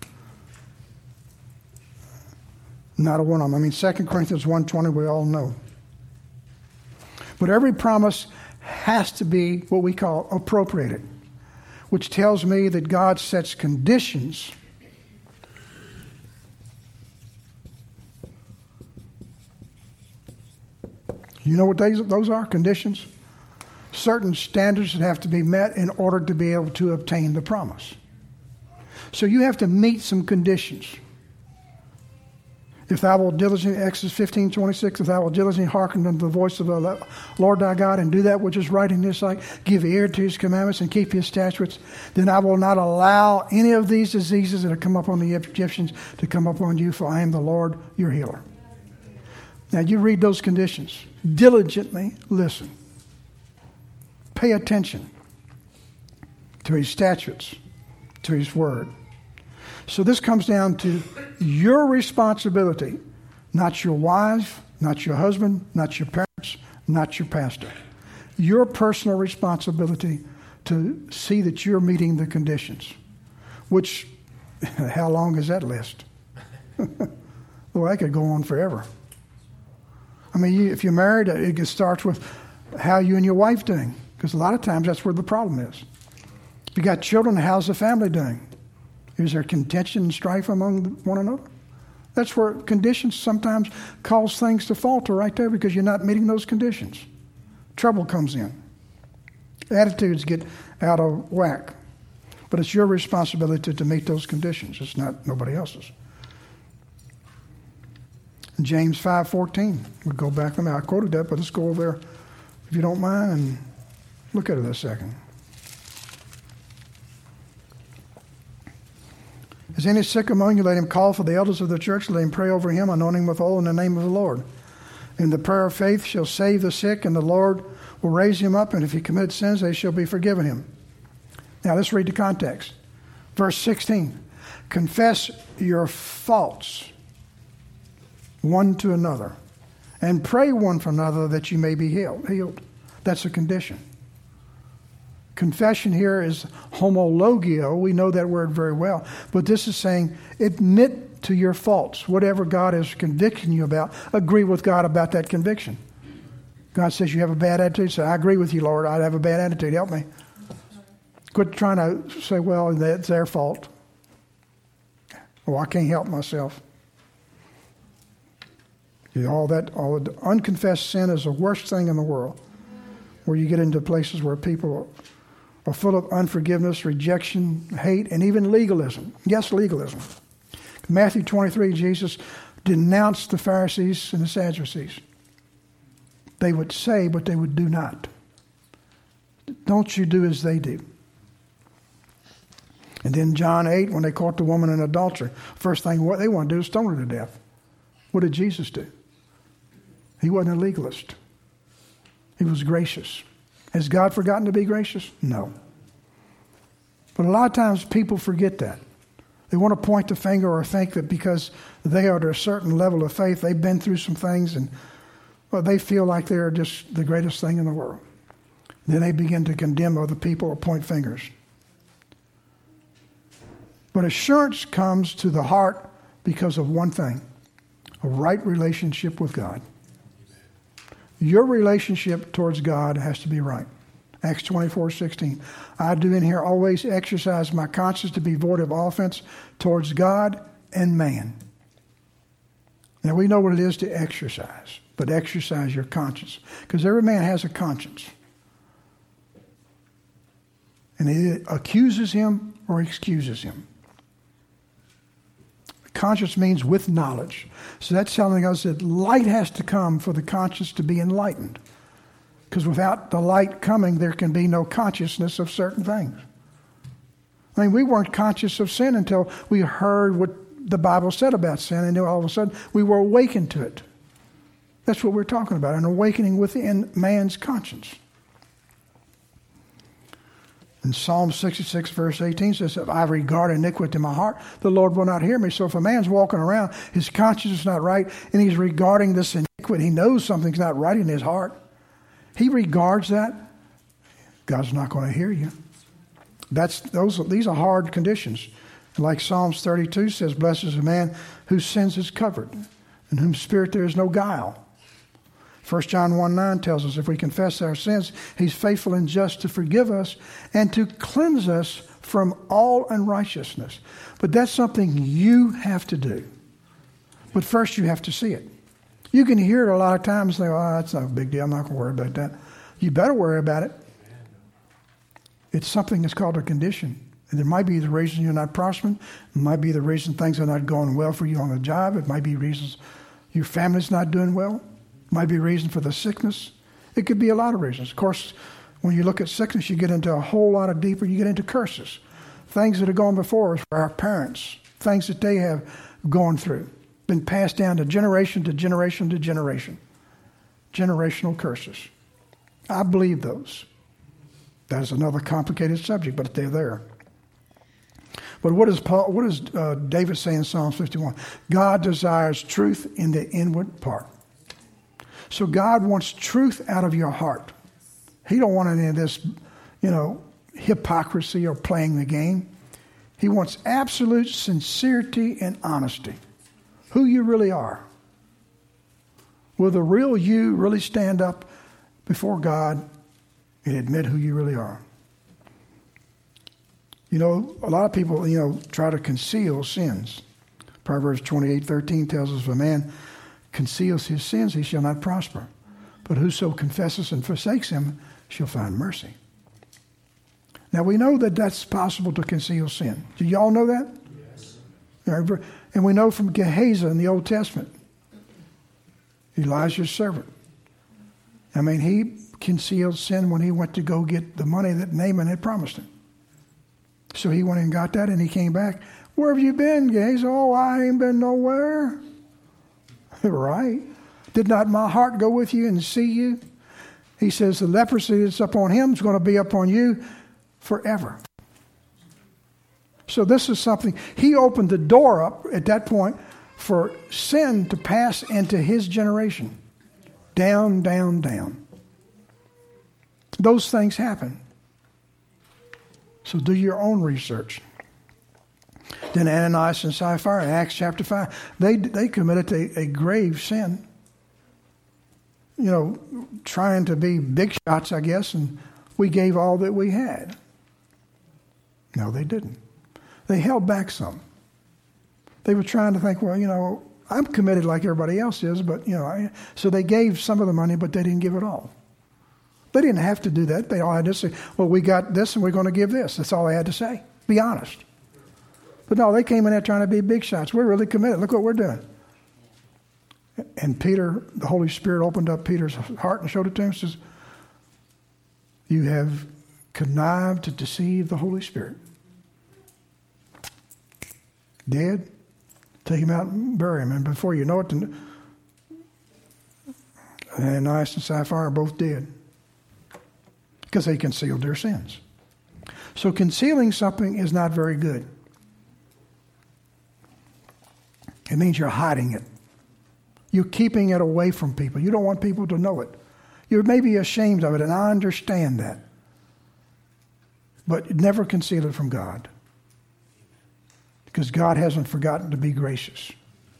Not a one of them. I mean, 2 Corinthians 1:20, we all know. But every promise has to be what we call appropriated, which tells me that God sets conditions You know what those are? Conditions? Certain standards that have to be met in order to be able to obtain the promise. So you have to meet some conditions. If thou wilt diligently, Exodus 15:26, if thou wilt diligently hearken unto the voice of the Lord thy God, and do that which is right in his sight, give ear to his commandments, and keep his statutes, then I will not allow any of these diseases that have come upon the Egyptians to come upon you, for I am the Lord your healer. Now you read those conditions. Diligently listen. Pay attention to his statutes, to his word. So this comes down to your responsibility, not your wife, not your husband, not your parents, not your pastor. Your personal responsibility to see that you're meeting the conditions. Which, how long is that list? Well, that could go on forever. I mean, if you're married, it starts with how you and your wife doing. Because a lot of times that's where the problem is. If you got children, how's the family doing? Is there contention and strife among one another? That's where conditions sometimes cause things to falter right there because you're not meeting those conditions. Trouble comes in. Attitudes get out of whack. But it's your responsibility to meet those conditions. It's not nobody else's. In James 5:14, we'll go back. I quoted that, but let's go over there, if you don't mind, and look at it a second. Is any sick among you? Let him call for the elders of the church. Let him pray over him, anointing with oil in the name of the Lord. And the prayer of faith shall save the sick, and the Lord will raise him up. And if he commits sins, they shall be forgiven him. Now let's read the context. Verse 16. Confess your faults one to another, and pray one for another that you may be healed. That's a condition. Confession here is homologio. We know that word very well. But this is saying admit to your faults. Whatever God is convicting you about, agree with God about that conviction. God says you have a bad attitude. Say, I agree with you, Lord. I have a bad attitude. Help me. Quit trying to say, well, that's their fault. Oh, I can't help myself. All the unconfessed sin is the worst thing in the world, where you get into places where people are full of unforgiveness, rejection, hate, and even legalism. Yes, legalism. In Matthew 23, Jesus denounced the Pharisees and the Sadducees. They would say, but they would do not. Don't you do as they do. And then John 8, when they caught the woman in adultery, first thing what they want to do is stone her to death. What did Jesus do? He wasn't a legalist. He was gracious. Has God forgotten to be gracious? No. But a lot of times people forget that. They want to point the finger or think that because they are at a certain level of faith, they've been through some things and they feel like they're just the greatest thing in the world. Then they begin to condemn other people or point fingers. But assurance comes to the heart because of one thing, a right relationship with God. Your relationship towards God has to be right. Acts 24:16. I do in here always exercise my conscience to be void of offense towards God and man. Now we know what it is to exercise, but exercise your conscience. Because every man has a conscience. And it accuses him or excuses him. Conscience means with knowledge. So that's telling us that light has to come for the conscience to be enlightened. Because without the light coming, there can be no consciousness of certain things. I mean, we weren't conscious of sin until we heard what the Bible said about sin, and then all of a sudden we were awakened to it. That's what we're talking about, an awakening within man's conscience. And Psalm 66, verse 18 says, if I regard iniquity in my heart, the Lord will not hear me. So if a man's walking around, his conscience is not right, and he's regarding this iniquity, he knows something's not right in his heart. He regards that. God's not going to hear you. These are hard conditions. Like Psalms 32 says, blessed is the man whose sins is covered, in whom spirit there is no guile. 1 John 1:9 tells us if we confess our sins, he's faithful and just to forgive us and to cleanse us from all unrighteousness. But that's something you have to do. But first you have to see it. You can hear it a lot of times and say, oh, that's not a big deal. I'm not going to worry about that. You better worry about it. It's something that's called a condition. And it might be the reason you're not prospering. It might be the reason things are not going well for you on the job. It might be reasons your family's not doing well. It might be a reason for the sickness. It could be a lot of reasons. Of course, when you look at sickness, you get into a whole lot of deeper. You get into curses. Things that have gone before us for our parents. Things that they have gone through. Been passed down to generation to generation to generation. Generational curses. I believe those. That is another complicated subject, but they're there. But what does David say in Psalm 51? God desires truth in the inward part. So God wants truth out of your heart. He don't want any of this, hypocrisy or playing the game. He wants absolute sincerity and honesty. Who you really are. Will the real you really stand up before God and admit who you really are? A lot of people, try to conceal sins. Proverbs 28:13 tells us, if a man conceals his sins, he shall not prosper. But whoso confesses and forsakes him shall find mercy. Now, we know that that's possible to conceal sin. Do you all know that? Yes. And we know from Gehazi in the Old Testament, Elijah's servant. He concealed sin when he went to go get the money that Naaman had promised him. So he went and got that, and he came back. Where have you been, Gehazi? Oh, I ain't been nowhere. Right? Did not my heart go with you and see you? He says the leprosy that's upon him is going to be upon you forever. So this is something, he opened the door up at that point for sin to pass into his generation. Down, down, down. Those things happen. So do your own research. Then Ananias and Sapphira in Acts chapter 5, they committed a grave sin. Trying to be big shots, I guess, and we gave all that we had. No, they didn't. They held back some. They were trying to think, well, I'm committed like everybody else is, but, so they gave some of the money, but they didn't give it all. They didn't have to do that. They all had to say, well, we got this and we're going to give this. That's all they had to say. Be honest. But no, they came in there trying to be big shots. We're really committed. Look what we're doing. And Peter, the Holy Spirit opened up Peter's heart and showed it to him and says, you have connived to deceive the Holy Spirit. Dead? Take him out and bury him. And before you know it, Ananias and Sapphira are both dead. Because they concealed their sins. So concealing something is not very good. It means you're hiding it. You're keeping it away from people. You don't want people to know it. You may be ashamed of it, and I understand that. But never conceal it from God. Because God hasn't forgotten to be gracious.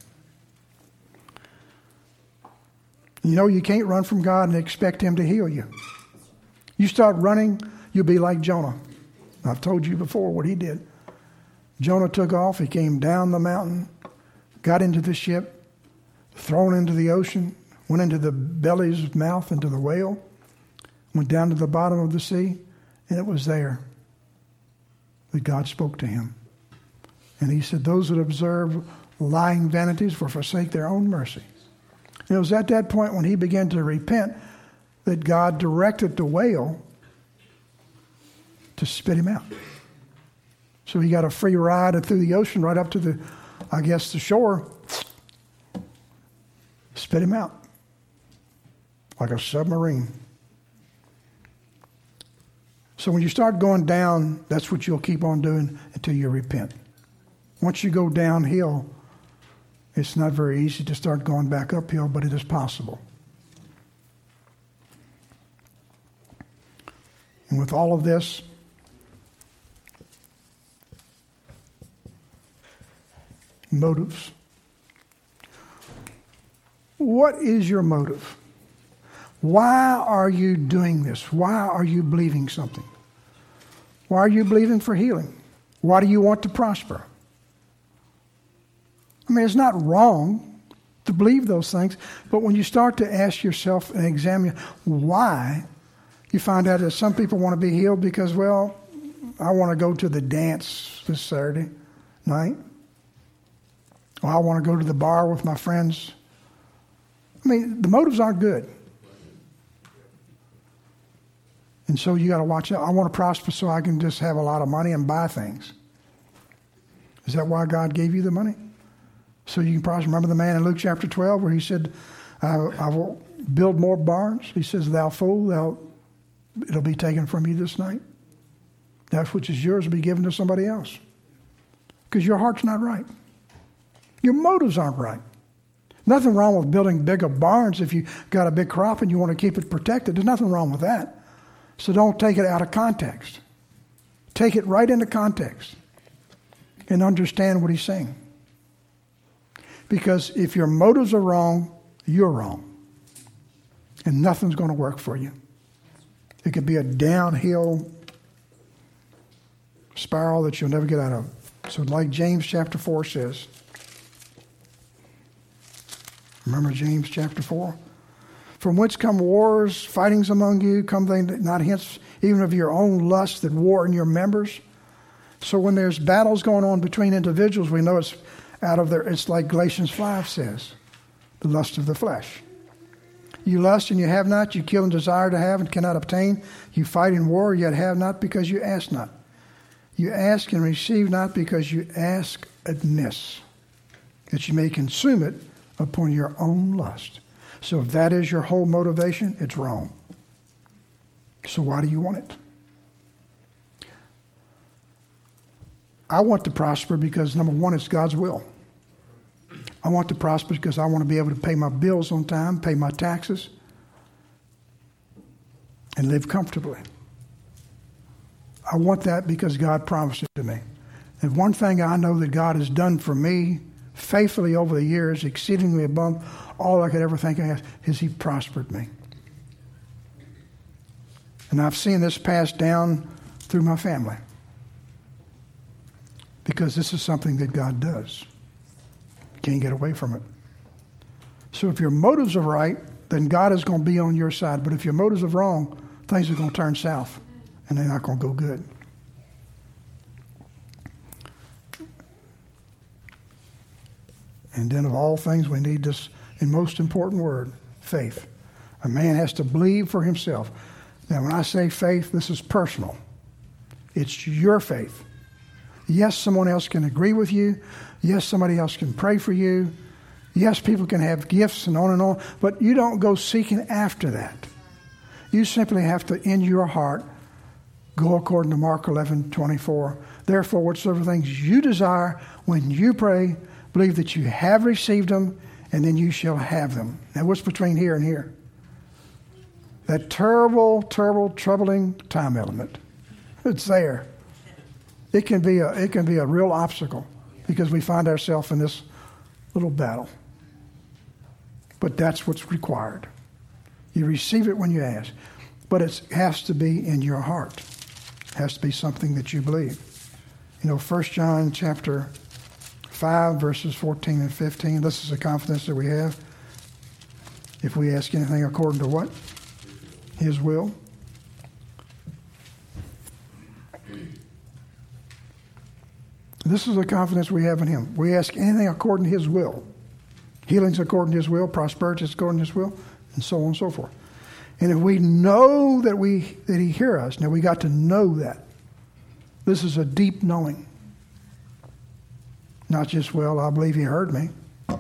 You can't run from God and expect Him to heal you. You start running, you'll be like Jonah. I've told you before what he did. Jonah took off. He came down the mountain, got into the ship, thrown into the ocean, went into the belly's mouth, into the whale, went down to the bottom of the sea, and it was there that God spoke to him. And he said, those that observe lying vanities will forsake their own mercy. And it was at that point when he began to repent that God directed the whale to spit him out. So he got a free ride through the ocean right up to the shore. Spit him out. Like a submarine. So when you start going down, that's what you'll keep on doing until you repent. Once you go downhill, it's not very easy to start going back uphill, but it is possible. And with all of this, Motives. What is your motive? Why are you doing this? Why are you believing something? Why are you believing for healing? Why do you want to prosper? I mean, it's not wrong to believe those things, but when you start to ask yourself and examine why, you find out that some people want to be healed because, well, I want to go to the dance this Saturday night. Or I want to go to the bar with my friends. I mean, the motives aren't good. And so you got to watch out. I want to prosper so I can just have a lot of money and buy things. Is that why God gave you the money? So you can prosper. Remember the man in Luke chapter 12 where he said, I will build more barns? He says, thou fool, it'll be taken from you this night. That which is yours will be given to somebody else. Because your heart's not right. Your motives aren't right. Nothing wrong with building bigger barns if you got a big crop and you want to keep it protected. There's nothing wrong with that. So don't take it out of context. Take it right into context and understand what he's saying. Because if your motives are wrong, you're wrong. And nothing's going to work for you. It could be a downhill spiral that you'll never get out of. So like James chapter 4 says, remember James chapter 4? From whence come wars, fightings among you? Come they not hence even of your own lust that war in your members? So when there's battles going on between individuals, we know it's out of there. It's like Galatians 5 says, the lust of the flesh. You lust and you have not. You kill and desire to have and cannot obtain. You fight in war, yet have not because you ask not. You ask and receive not because you ask amiss, that you may consume it upon your own lust. So if that is your whole motivation, it's wrong. So why do you want it? I want to prosper because, number one, it's God's will. I want to prosper because I want to be able to pay my bills on time, pay my taxes, and live comfortably. I want that because God promised it to me. And one thing I know that God has done for me faithfully over the years, exceedingly above all I could ever think of, is He prospered me. And I've seen this passed down through my family. Because this is something that God does. You can't get away from it. So if your motives are right, then God is going to be on your side. But if your motives are wrong, things are going to turn south. And they're not going to go good. And then of all things, we need this, and most important word, faith. A man has to believe for himself. Now, when I say faith, this is personal. It's your faith. Yes, someone else can agree with you. Yes, somebody else can pray for you. Yes, people can have gifts and on. But you don't go seeking after that. You simply have to, in your heart, go according to Mark 11:24. Therefore, whatsoever things you desire, when you pray, believe that you have received them, and then you shall have them. Now, what's between here and here? That terrible, terrible, troubling time element. It's there. It can be a real obstacle because we find ourselves in this little battle. But that's what's required. You receive it when you ask. But it has to be in your heart. It has to be something that you believe. 1 John chapter 5, verses 14 and 15. This is the confidence that we have. If we ask anything according to what? His will. This is the confidence we have in Him. We ask anything according to His will. Healing's according to His will. Prosperity is according to His will. And so on and so forth. And if we know that He hears us, now we got to know that. This is a deep knowing. Not just, well, I believe He heard me.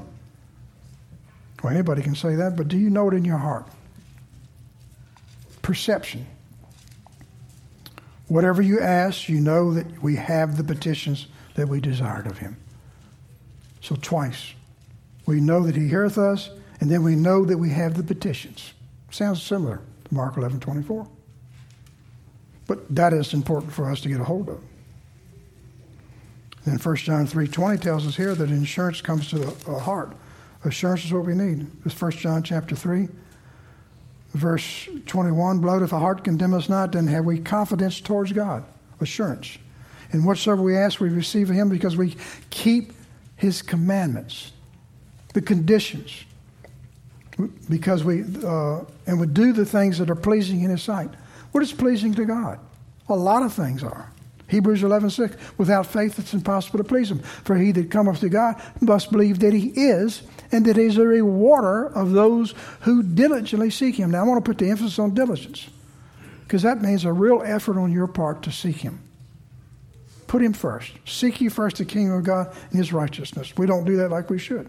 Well, anybody can say that, but do you know it in your heart? Perception. Whatever you ask, you know that we have the petitions that we desired of Him. So twice. We know that He heareth us, and then we know that we have the petitions. Sounds similar to Mark 11:24. But that is important for us to get a hold of. Then 1 John 3:20 tells us here that insurance comes to the heart. Assurance is what we need. It's 1 John chapter 3, verse 21. Beloved, if our heart condemn us not, then have we confidence towards God. Assurance. And whatsoever we ask, we receive of him because we keep his commandments, the conditions. Because we do the things that are pleasing in his sight. What is pleasing to God? A lot of things are. Hebrews 11:6, without faith it's impossible to please him. For he that cometh to God must believe that he is, and that he is a rewarder of those who diligently seek him. Now I want to put the emphasis on diligence, because that means a real effort on your part to seek him. Put him first. Seek ye first the kingdom of God and his righteousness. We don't do that like we should.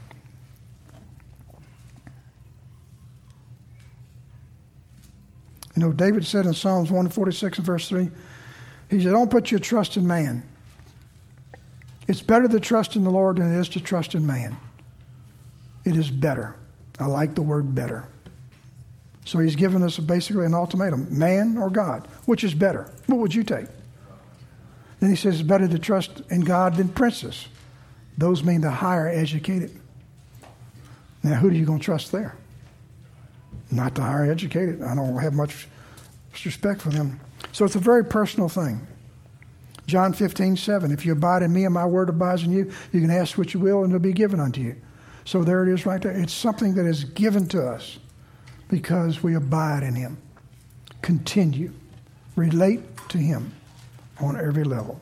You know, David said in Psalms 146 and verse 3, he said, don't put your trust in man. It's better to trust in the Lord than it is to trust in man. It is better. I like the word better. So he's given us basically an ultimatum. Man or God? Which is better? What would you take? Then he says it's better to trust in God than princes. Those mean the higher educated. Now, who are you going to trust there? Not the higher educated. I don't have much respect for them. So it's a very personal thing. John 15:7. If you abide in me and my word abides in you, you can ask what you will and it'll be given unto you. So there it is right there. It's something that is given to us because we abide in him. Continue. Relate to him on every level.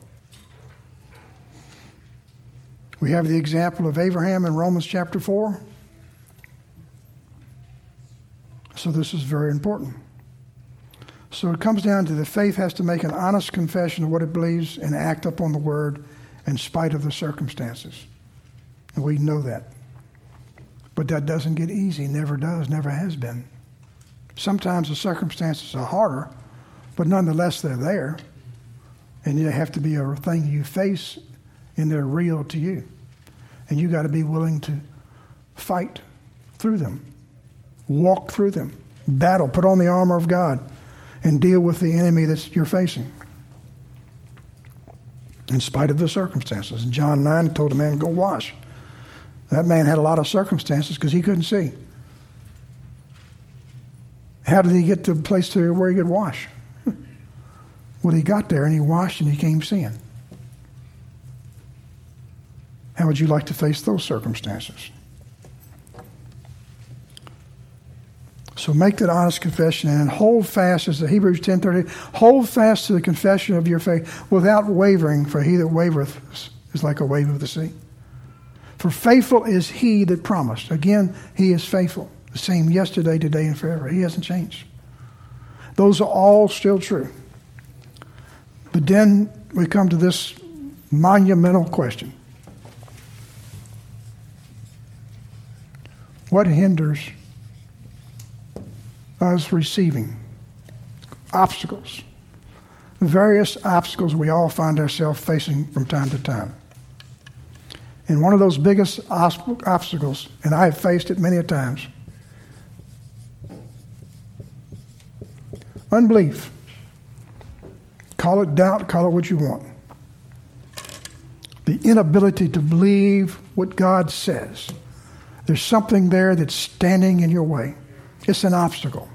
We have the example of Abraham in Romans chapter 4. So this is very important. So it comes down to the faith has to make an honest confession of what it believes and act upon the word in spite of the circumstances. And we know that. But that doesn't get easy. Never does. Never has been. Sometimes the circumstances are harder, but nonetheless they're there. And they have to be a thing you face and they're real to you. And you got to be willing to fight through them. Walk through them. Battle. Put on the armor of God. And deal with the enemy that you're facing. In spite of the circumstances. In John 9 told a man, go wash. That man had a lot of circumstances because he couldn't see. How did he get to a place to where he could wash? Well, he got there and he washed and he came seeing. How would you like to face those circumstances? So make that honest confession and hold fast, as the Hebrews 10:30, hold fast to the confession of your faith without wavering, for he that wavereth is like a wave of the sea. For faithful is he that promised. Again, he is faithful. The same yesterday, today, and forever. He hasn't changed. Those are all still true. But then we come to this monumental question. What hinders us receiving obstacles? Various obstacles we all find ourselves facing from time to time. And one of those biggest obstacles, and I have faced it many a times, unbelief. Call it doubt, call it what you want. The inability to believe what God says. There's something there that's standing in your way. It's an obstacle.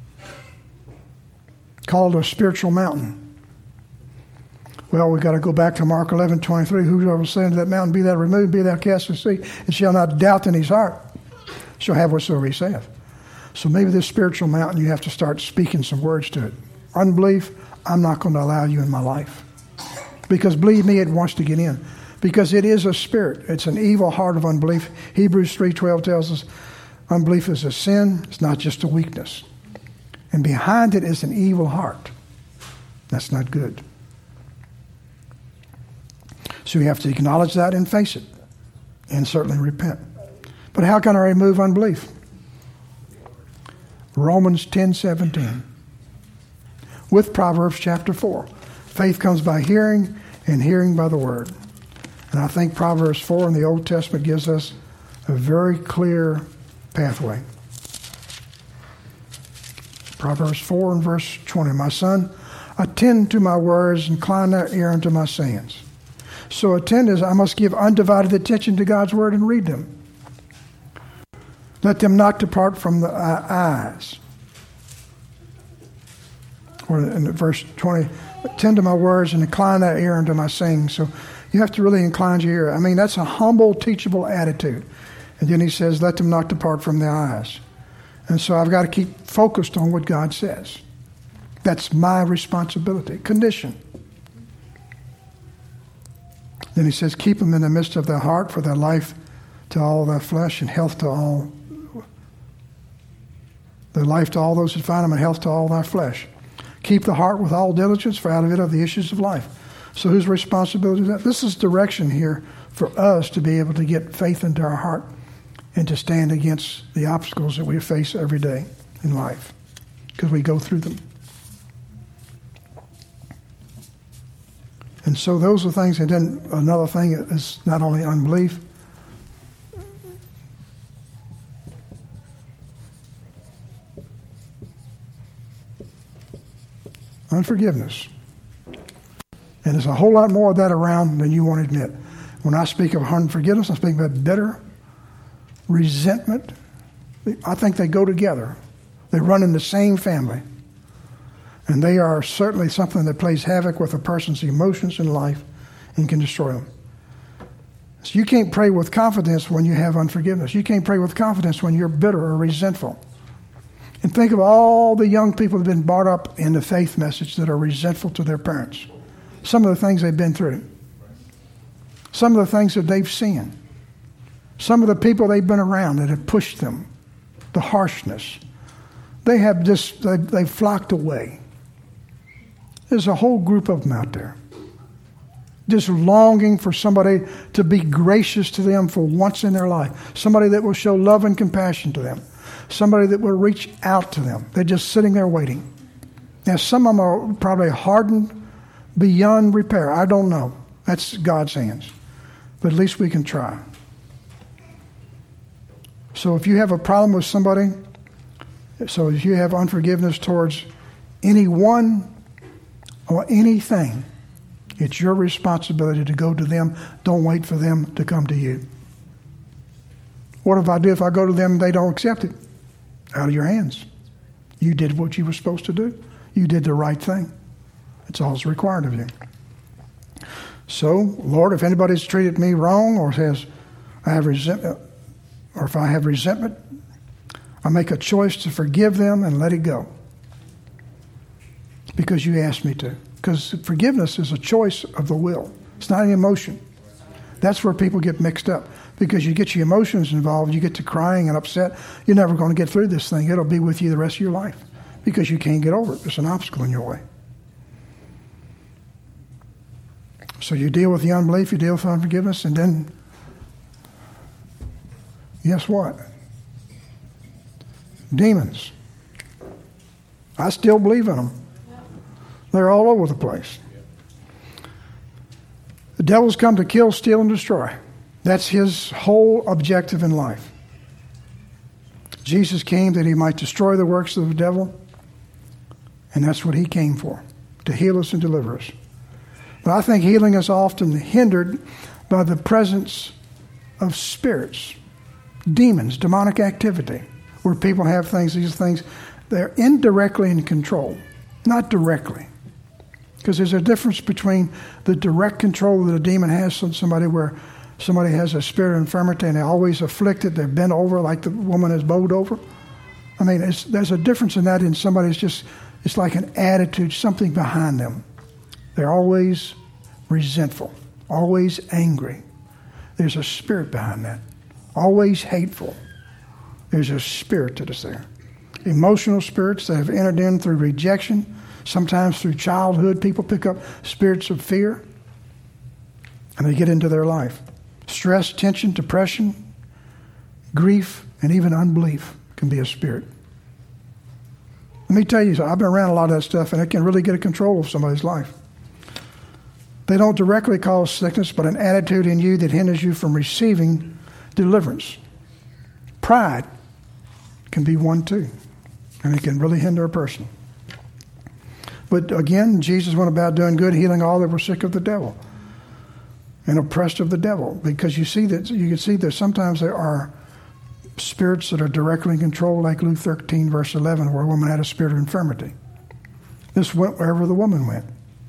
Call it a spiritual mountain. Well, we've got to go back to Mark 11:23. Whoever said to that mountain, be thou removed, be thou cast into the sea, and shall not doubt in his heart, shall have whatsoever he saith. So maybe this spiritual mountain, you have to start speaking some words to it. Unbelief, I'm not going to allow you in my life. Because believe me, it wants to get in. Because it is a spirit. It's an evil heart of unbelief. Hebrews 3:12 tells us unbelief is a sin. It's not just a weakness. And behind it is an evil heart. That's not good. So you have to acknowledge that and face it. And certainly repent. But how can I remove unbelief? Romans 10:17. With Proverbs chapter 4. Faith comes by hearing, and hearing by the word. And I think Proverbs 4 in the Old Testament gives us a very clear pathway. Proverbs 4 and verse 20. My son, attend to my words, incline thy ear unto my sayings. So attend is I must give undivided attention to God's word and read them. Let them not depart from the eyes. Or in verse 20, attend to my words and incline thy ear unto my saying. So you have to really incline your ear. I mean, that's a humble, teachable attitude. And then he says, let them not depart from the eyes. And so I've got to keep focused on what God says. That's my responsibility. Condition. Then he says, keep them in the midst of thy heart, for thy life to all thy flesh, and health to all. The life to all those that find them, and health to all thy flesh. Keep the heart with all diligence, for out of it are the issues of life. So whose responsibility is that? This is direction here for us to be able to get faith into our heart and to stand against the obstacles that we face every day in life, because we go through them. And so those are things. And then another thing is not only unbelief, unforgiveness. And there's a whole lot more of that around than you want to admit. When I speak of unforgiveness, I speak about bitter, resentment. I think they go together. They run in the same family. And they are certainly something that plays havoc with a person's emotions in life and can destroy them. So you can't pray with confidence when you have unforgiveness. You can't pray with confidence when you're bitter or resentful. And think of all the young people that have been brought up in the faith message that are resentful to their parents. Some of the things they've been through. Some of the things that they've seen. Some of the people they've been around that have pushed them. The harshness. They've flocked away. There's a whole group of them out there. Just longing for somebody to be gracious to them for once in their life. Somebody that will show love and compassion to them. Somebody that will reach out to them. They're just sitting there waiting. Now, some of them are probably hardened beyond repair. I don't know. That's God's hands. But at least we can try. So if you have a problem with somebody, so if you have unforgiveness towards anyone or anything, it's your responsibility to go to them. Don't wait for them to come to you. What if I do? If I go to them and they don't accept it? Out of your hands. You did what you were supposed to do. You did the right thing. It's all that's required of you. So, Lord, if anybody's treated me wrong or says I have resentment, or if I have resentment, I make a choice to forgive them and let it go. Because you asked me to. Because forgiveness is a choice of the will. It's not an emotion. That's where people get mixed up. Because you get your emotions involved, you get to crying and upset, you're never going to get through this thing. It'll be with you the rest of your life. Because you can't get over it. There's an obstacle in your way. So you deal with the unbelief, you deal with unforgiveness, and then, guess what? Demons. I still believe in them. They're all over the place. The devil's come to kill, steal, and destroy. That's his whole objective in life. Jesus came that he might destroy the works of the devil, and that's what he came for, to heal us and deliver us. But I think healing is often hindered by the presence of spirits, demons, demonic activity, where people have these things, they're indirectly in control, not directly. Because there's a difference between the direct control that a demon has on somebody, where somebody has a spirit of infirmity and they're always afflicted, they're bent over like the woman is bowed over. I mean, there's a difference in that in somebody. It's like an attitude, something behind them. They're always resentful, always angry. There's a spirit behind that. Always hateful. There's a spirit that is there. Emotional spirits that have entered in through rejection, sometimes through childhood. People pick up spirits of fear and they get into their life. Stress, tension, depression, grief, and even unbelief can be a spirit. Let me tell you, I've been around a lot of that stuff, and it can really get a control of somebody's life. They don't directly cause sickness, but an attitude in you that hinders you from receiving deliverance. Pride can be one too, and it can really hinder a person. But again, Jesus went about doing good, healing all that were sick of the devil. and oppressed of the devil. Because you can see that sometimes there are spirits that are directly in control, like Luke 13, verse 11, where a woman had a spirit of infirmity. This went wherever the woman went.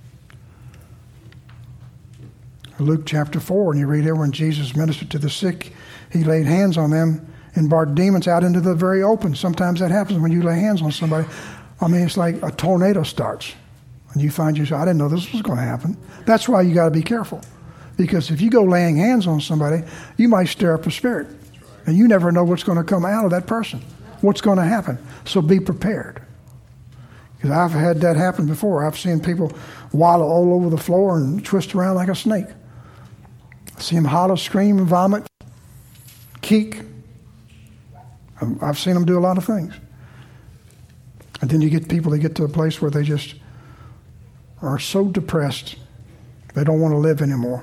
Luke chapter 4, and you read there when Jesus ministered to the sick, he laid hands on them and barred demons out into the very open. Sometimes that happens when you lay hands on somebody. I mean, it's like a tornado starts. And you find yourself, I didn't know this was going to happen. That's why you got to be careful. Because if you go laying hands on somebody, you might stir up a spirit. And you never know what's going to come out of that person. What's going to happen. So be prepared. Because I've had that happen before. I've seen people wallow all over the floor and twist around like a snake. I see them holler, scream, and vomit, kick. I've seen them do a lot of things. And then you get people that get to a place where they just are so depressed, they don't want to live anymore.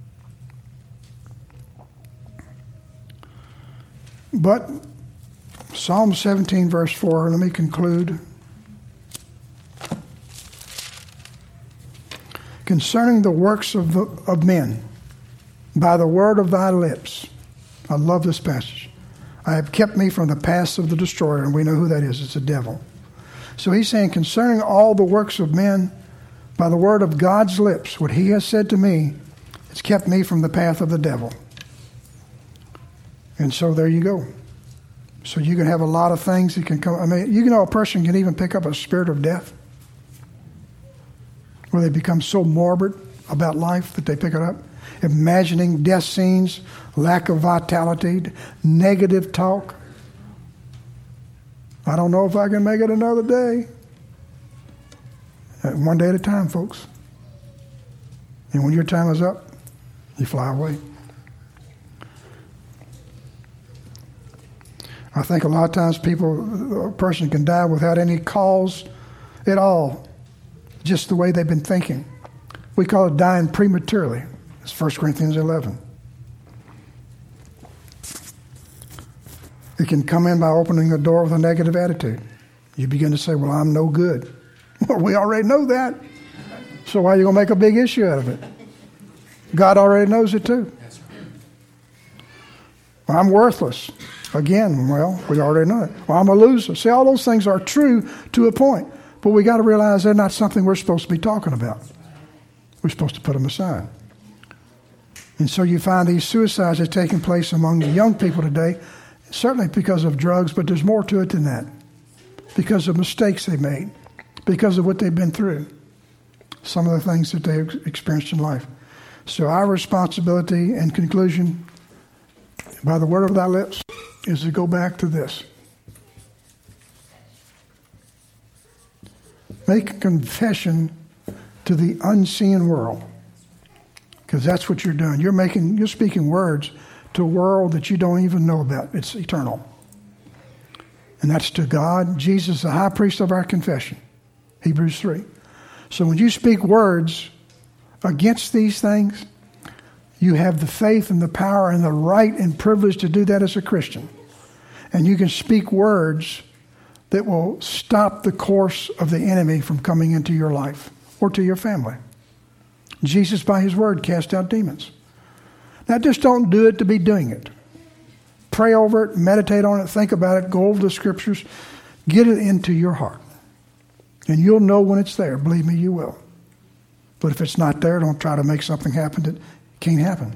But Psalm 17, verse 4, let me conclude. Concerning the works of men, by the word of thy lips. I love this passage. I have kept me from the paths of the destroyer, and we know who that is. It's the devil. So he's saying, concerning all the works of men, by the word of God's lips, what he has said to me, it's kept me from the path of the devil. And so there you go. So you can have a lot of things that can come. I mean, you know, a person can even pick up a spirit of death, where they become so morbid about life that they pick it up. Imagining death scenes, lack of vitality, negative talk. I don't know if I can make it another day. One day at a time, folks. And when your time is up, you fly away. I think a lot of times a person can die without any cause at all, just the way they've been thinking. We call it dying prematurely. It's 1 Corinthians 11. It can come in by opening the door with a negative attitude. You begin to say, well, I'm no good. Well, we already know that. So why are you going to make a big issue out of it? God already knows it too. Well, I'm worthless. Again, well, we already know it. Well, I'm a loser. See, all those things are true to a point. But we got to realize they're not something we're supposed to be talking about. We're supposed to put them aside. And so you find these suicides are taking place among the young people today, certainly because of drugs, but there's more to it than that. Because of mistakes they made, because of what they've been through, some of the things that they've experienced in life. So our responsibility and conclusion, by the word of thy lips, is to go back to this. Make a confession to the unseen world. Because that's what you're doing. You're speaking words to a world that you don't even know about. It's eternal. And that's to God. Jesus, the high priest of our confession. Hebrews 3. So when you speak words against these things, you have the faith and the power and the right and privilege to do that as a Christian. And you can speak words that will stop the course of the enemy from coming into your life or to your family. Jesus, by his word, cast out demons. Now, just don't do it to be doing it. Pray over it, meditate on it, think about it, go over the scriptures, get it into your heart. And you'll know when it's there. Believe me, you will. But if it's not there, don't try to make something happen that can't happen.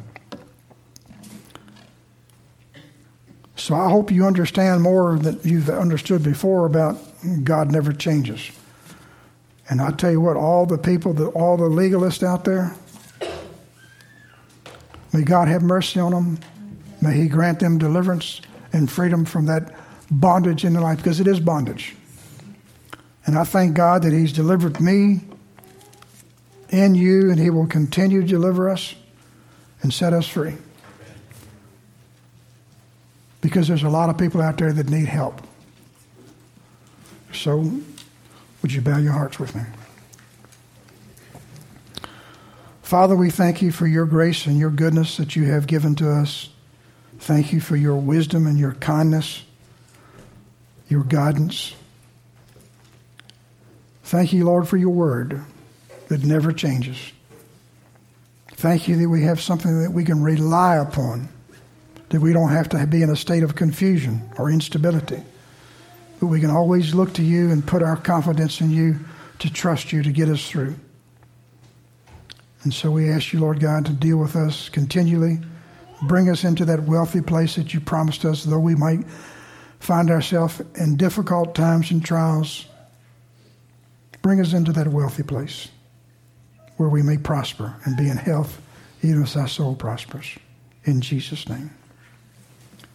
So I hope you understand more than you've understood before about God never changes. And I tell you what, all the legalists out there, may God have mercy on them. May he grant them deliverance and freedom from that bondage in their life, because it is bondage. And I thank God that he's delivered me in you, and he will continue to deliver us and set us free. Because there's a lot of people out there that need help. So, would you bow your hearts with me? Father, we thank you for your grace and your goodness that you have given to us. Thank you for your wisdom and your kindness, your guidance. Thank you, Lord, for your word that never changes. Thank you that we have something that we can rely upon, that we don't have to be in a state of confusion or instability, but we can always look to you and put our confidence in you to trust you to get us through. And so we ask you, Lord God, to deal with us continually. Bring us into that wealthy place that you promised us, though we might find ourselves in difficult times and trials. Bring us into that wealthy place where we may prosper and be in health, even as our soul prospers. In Jesus' name.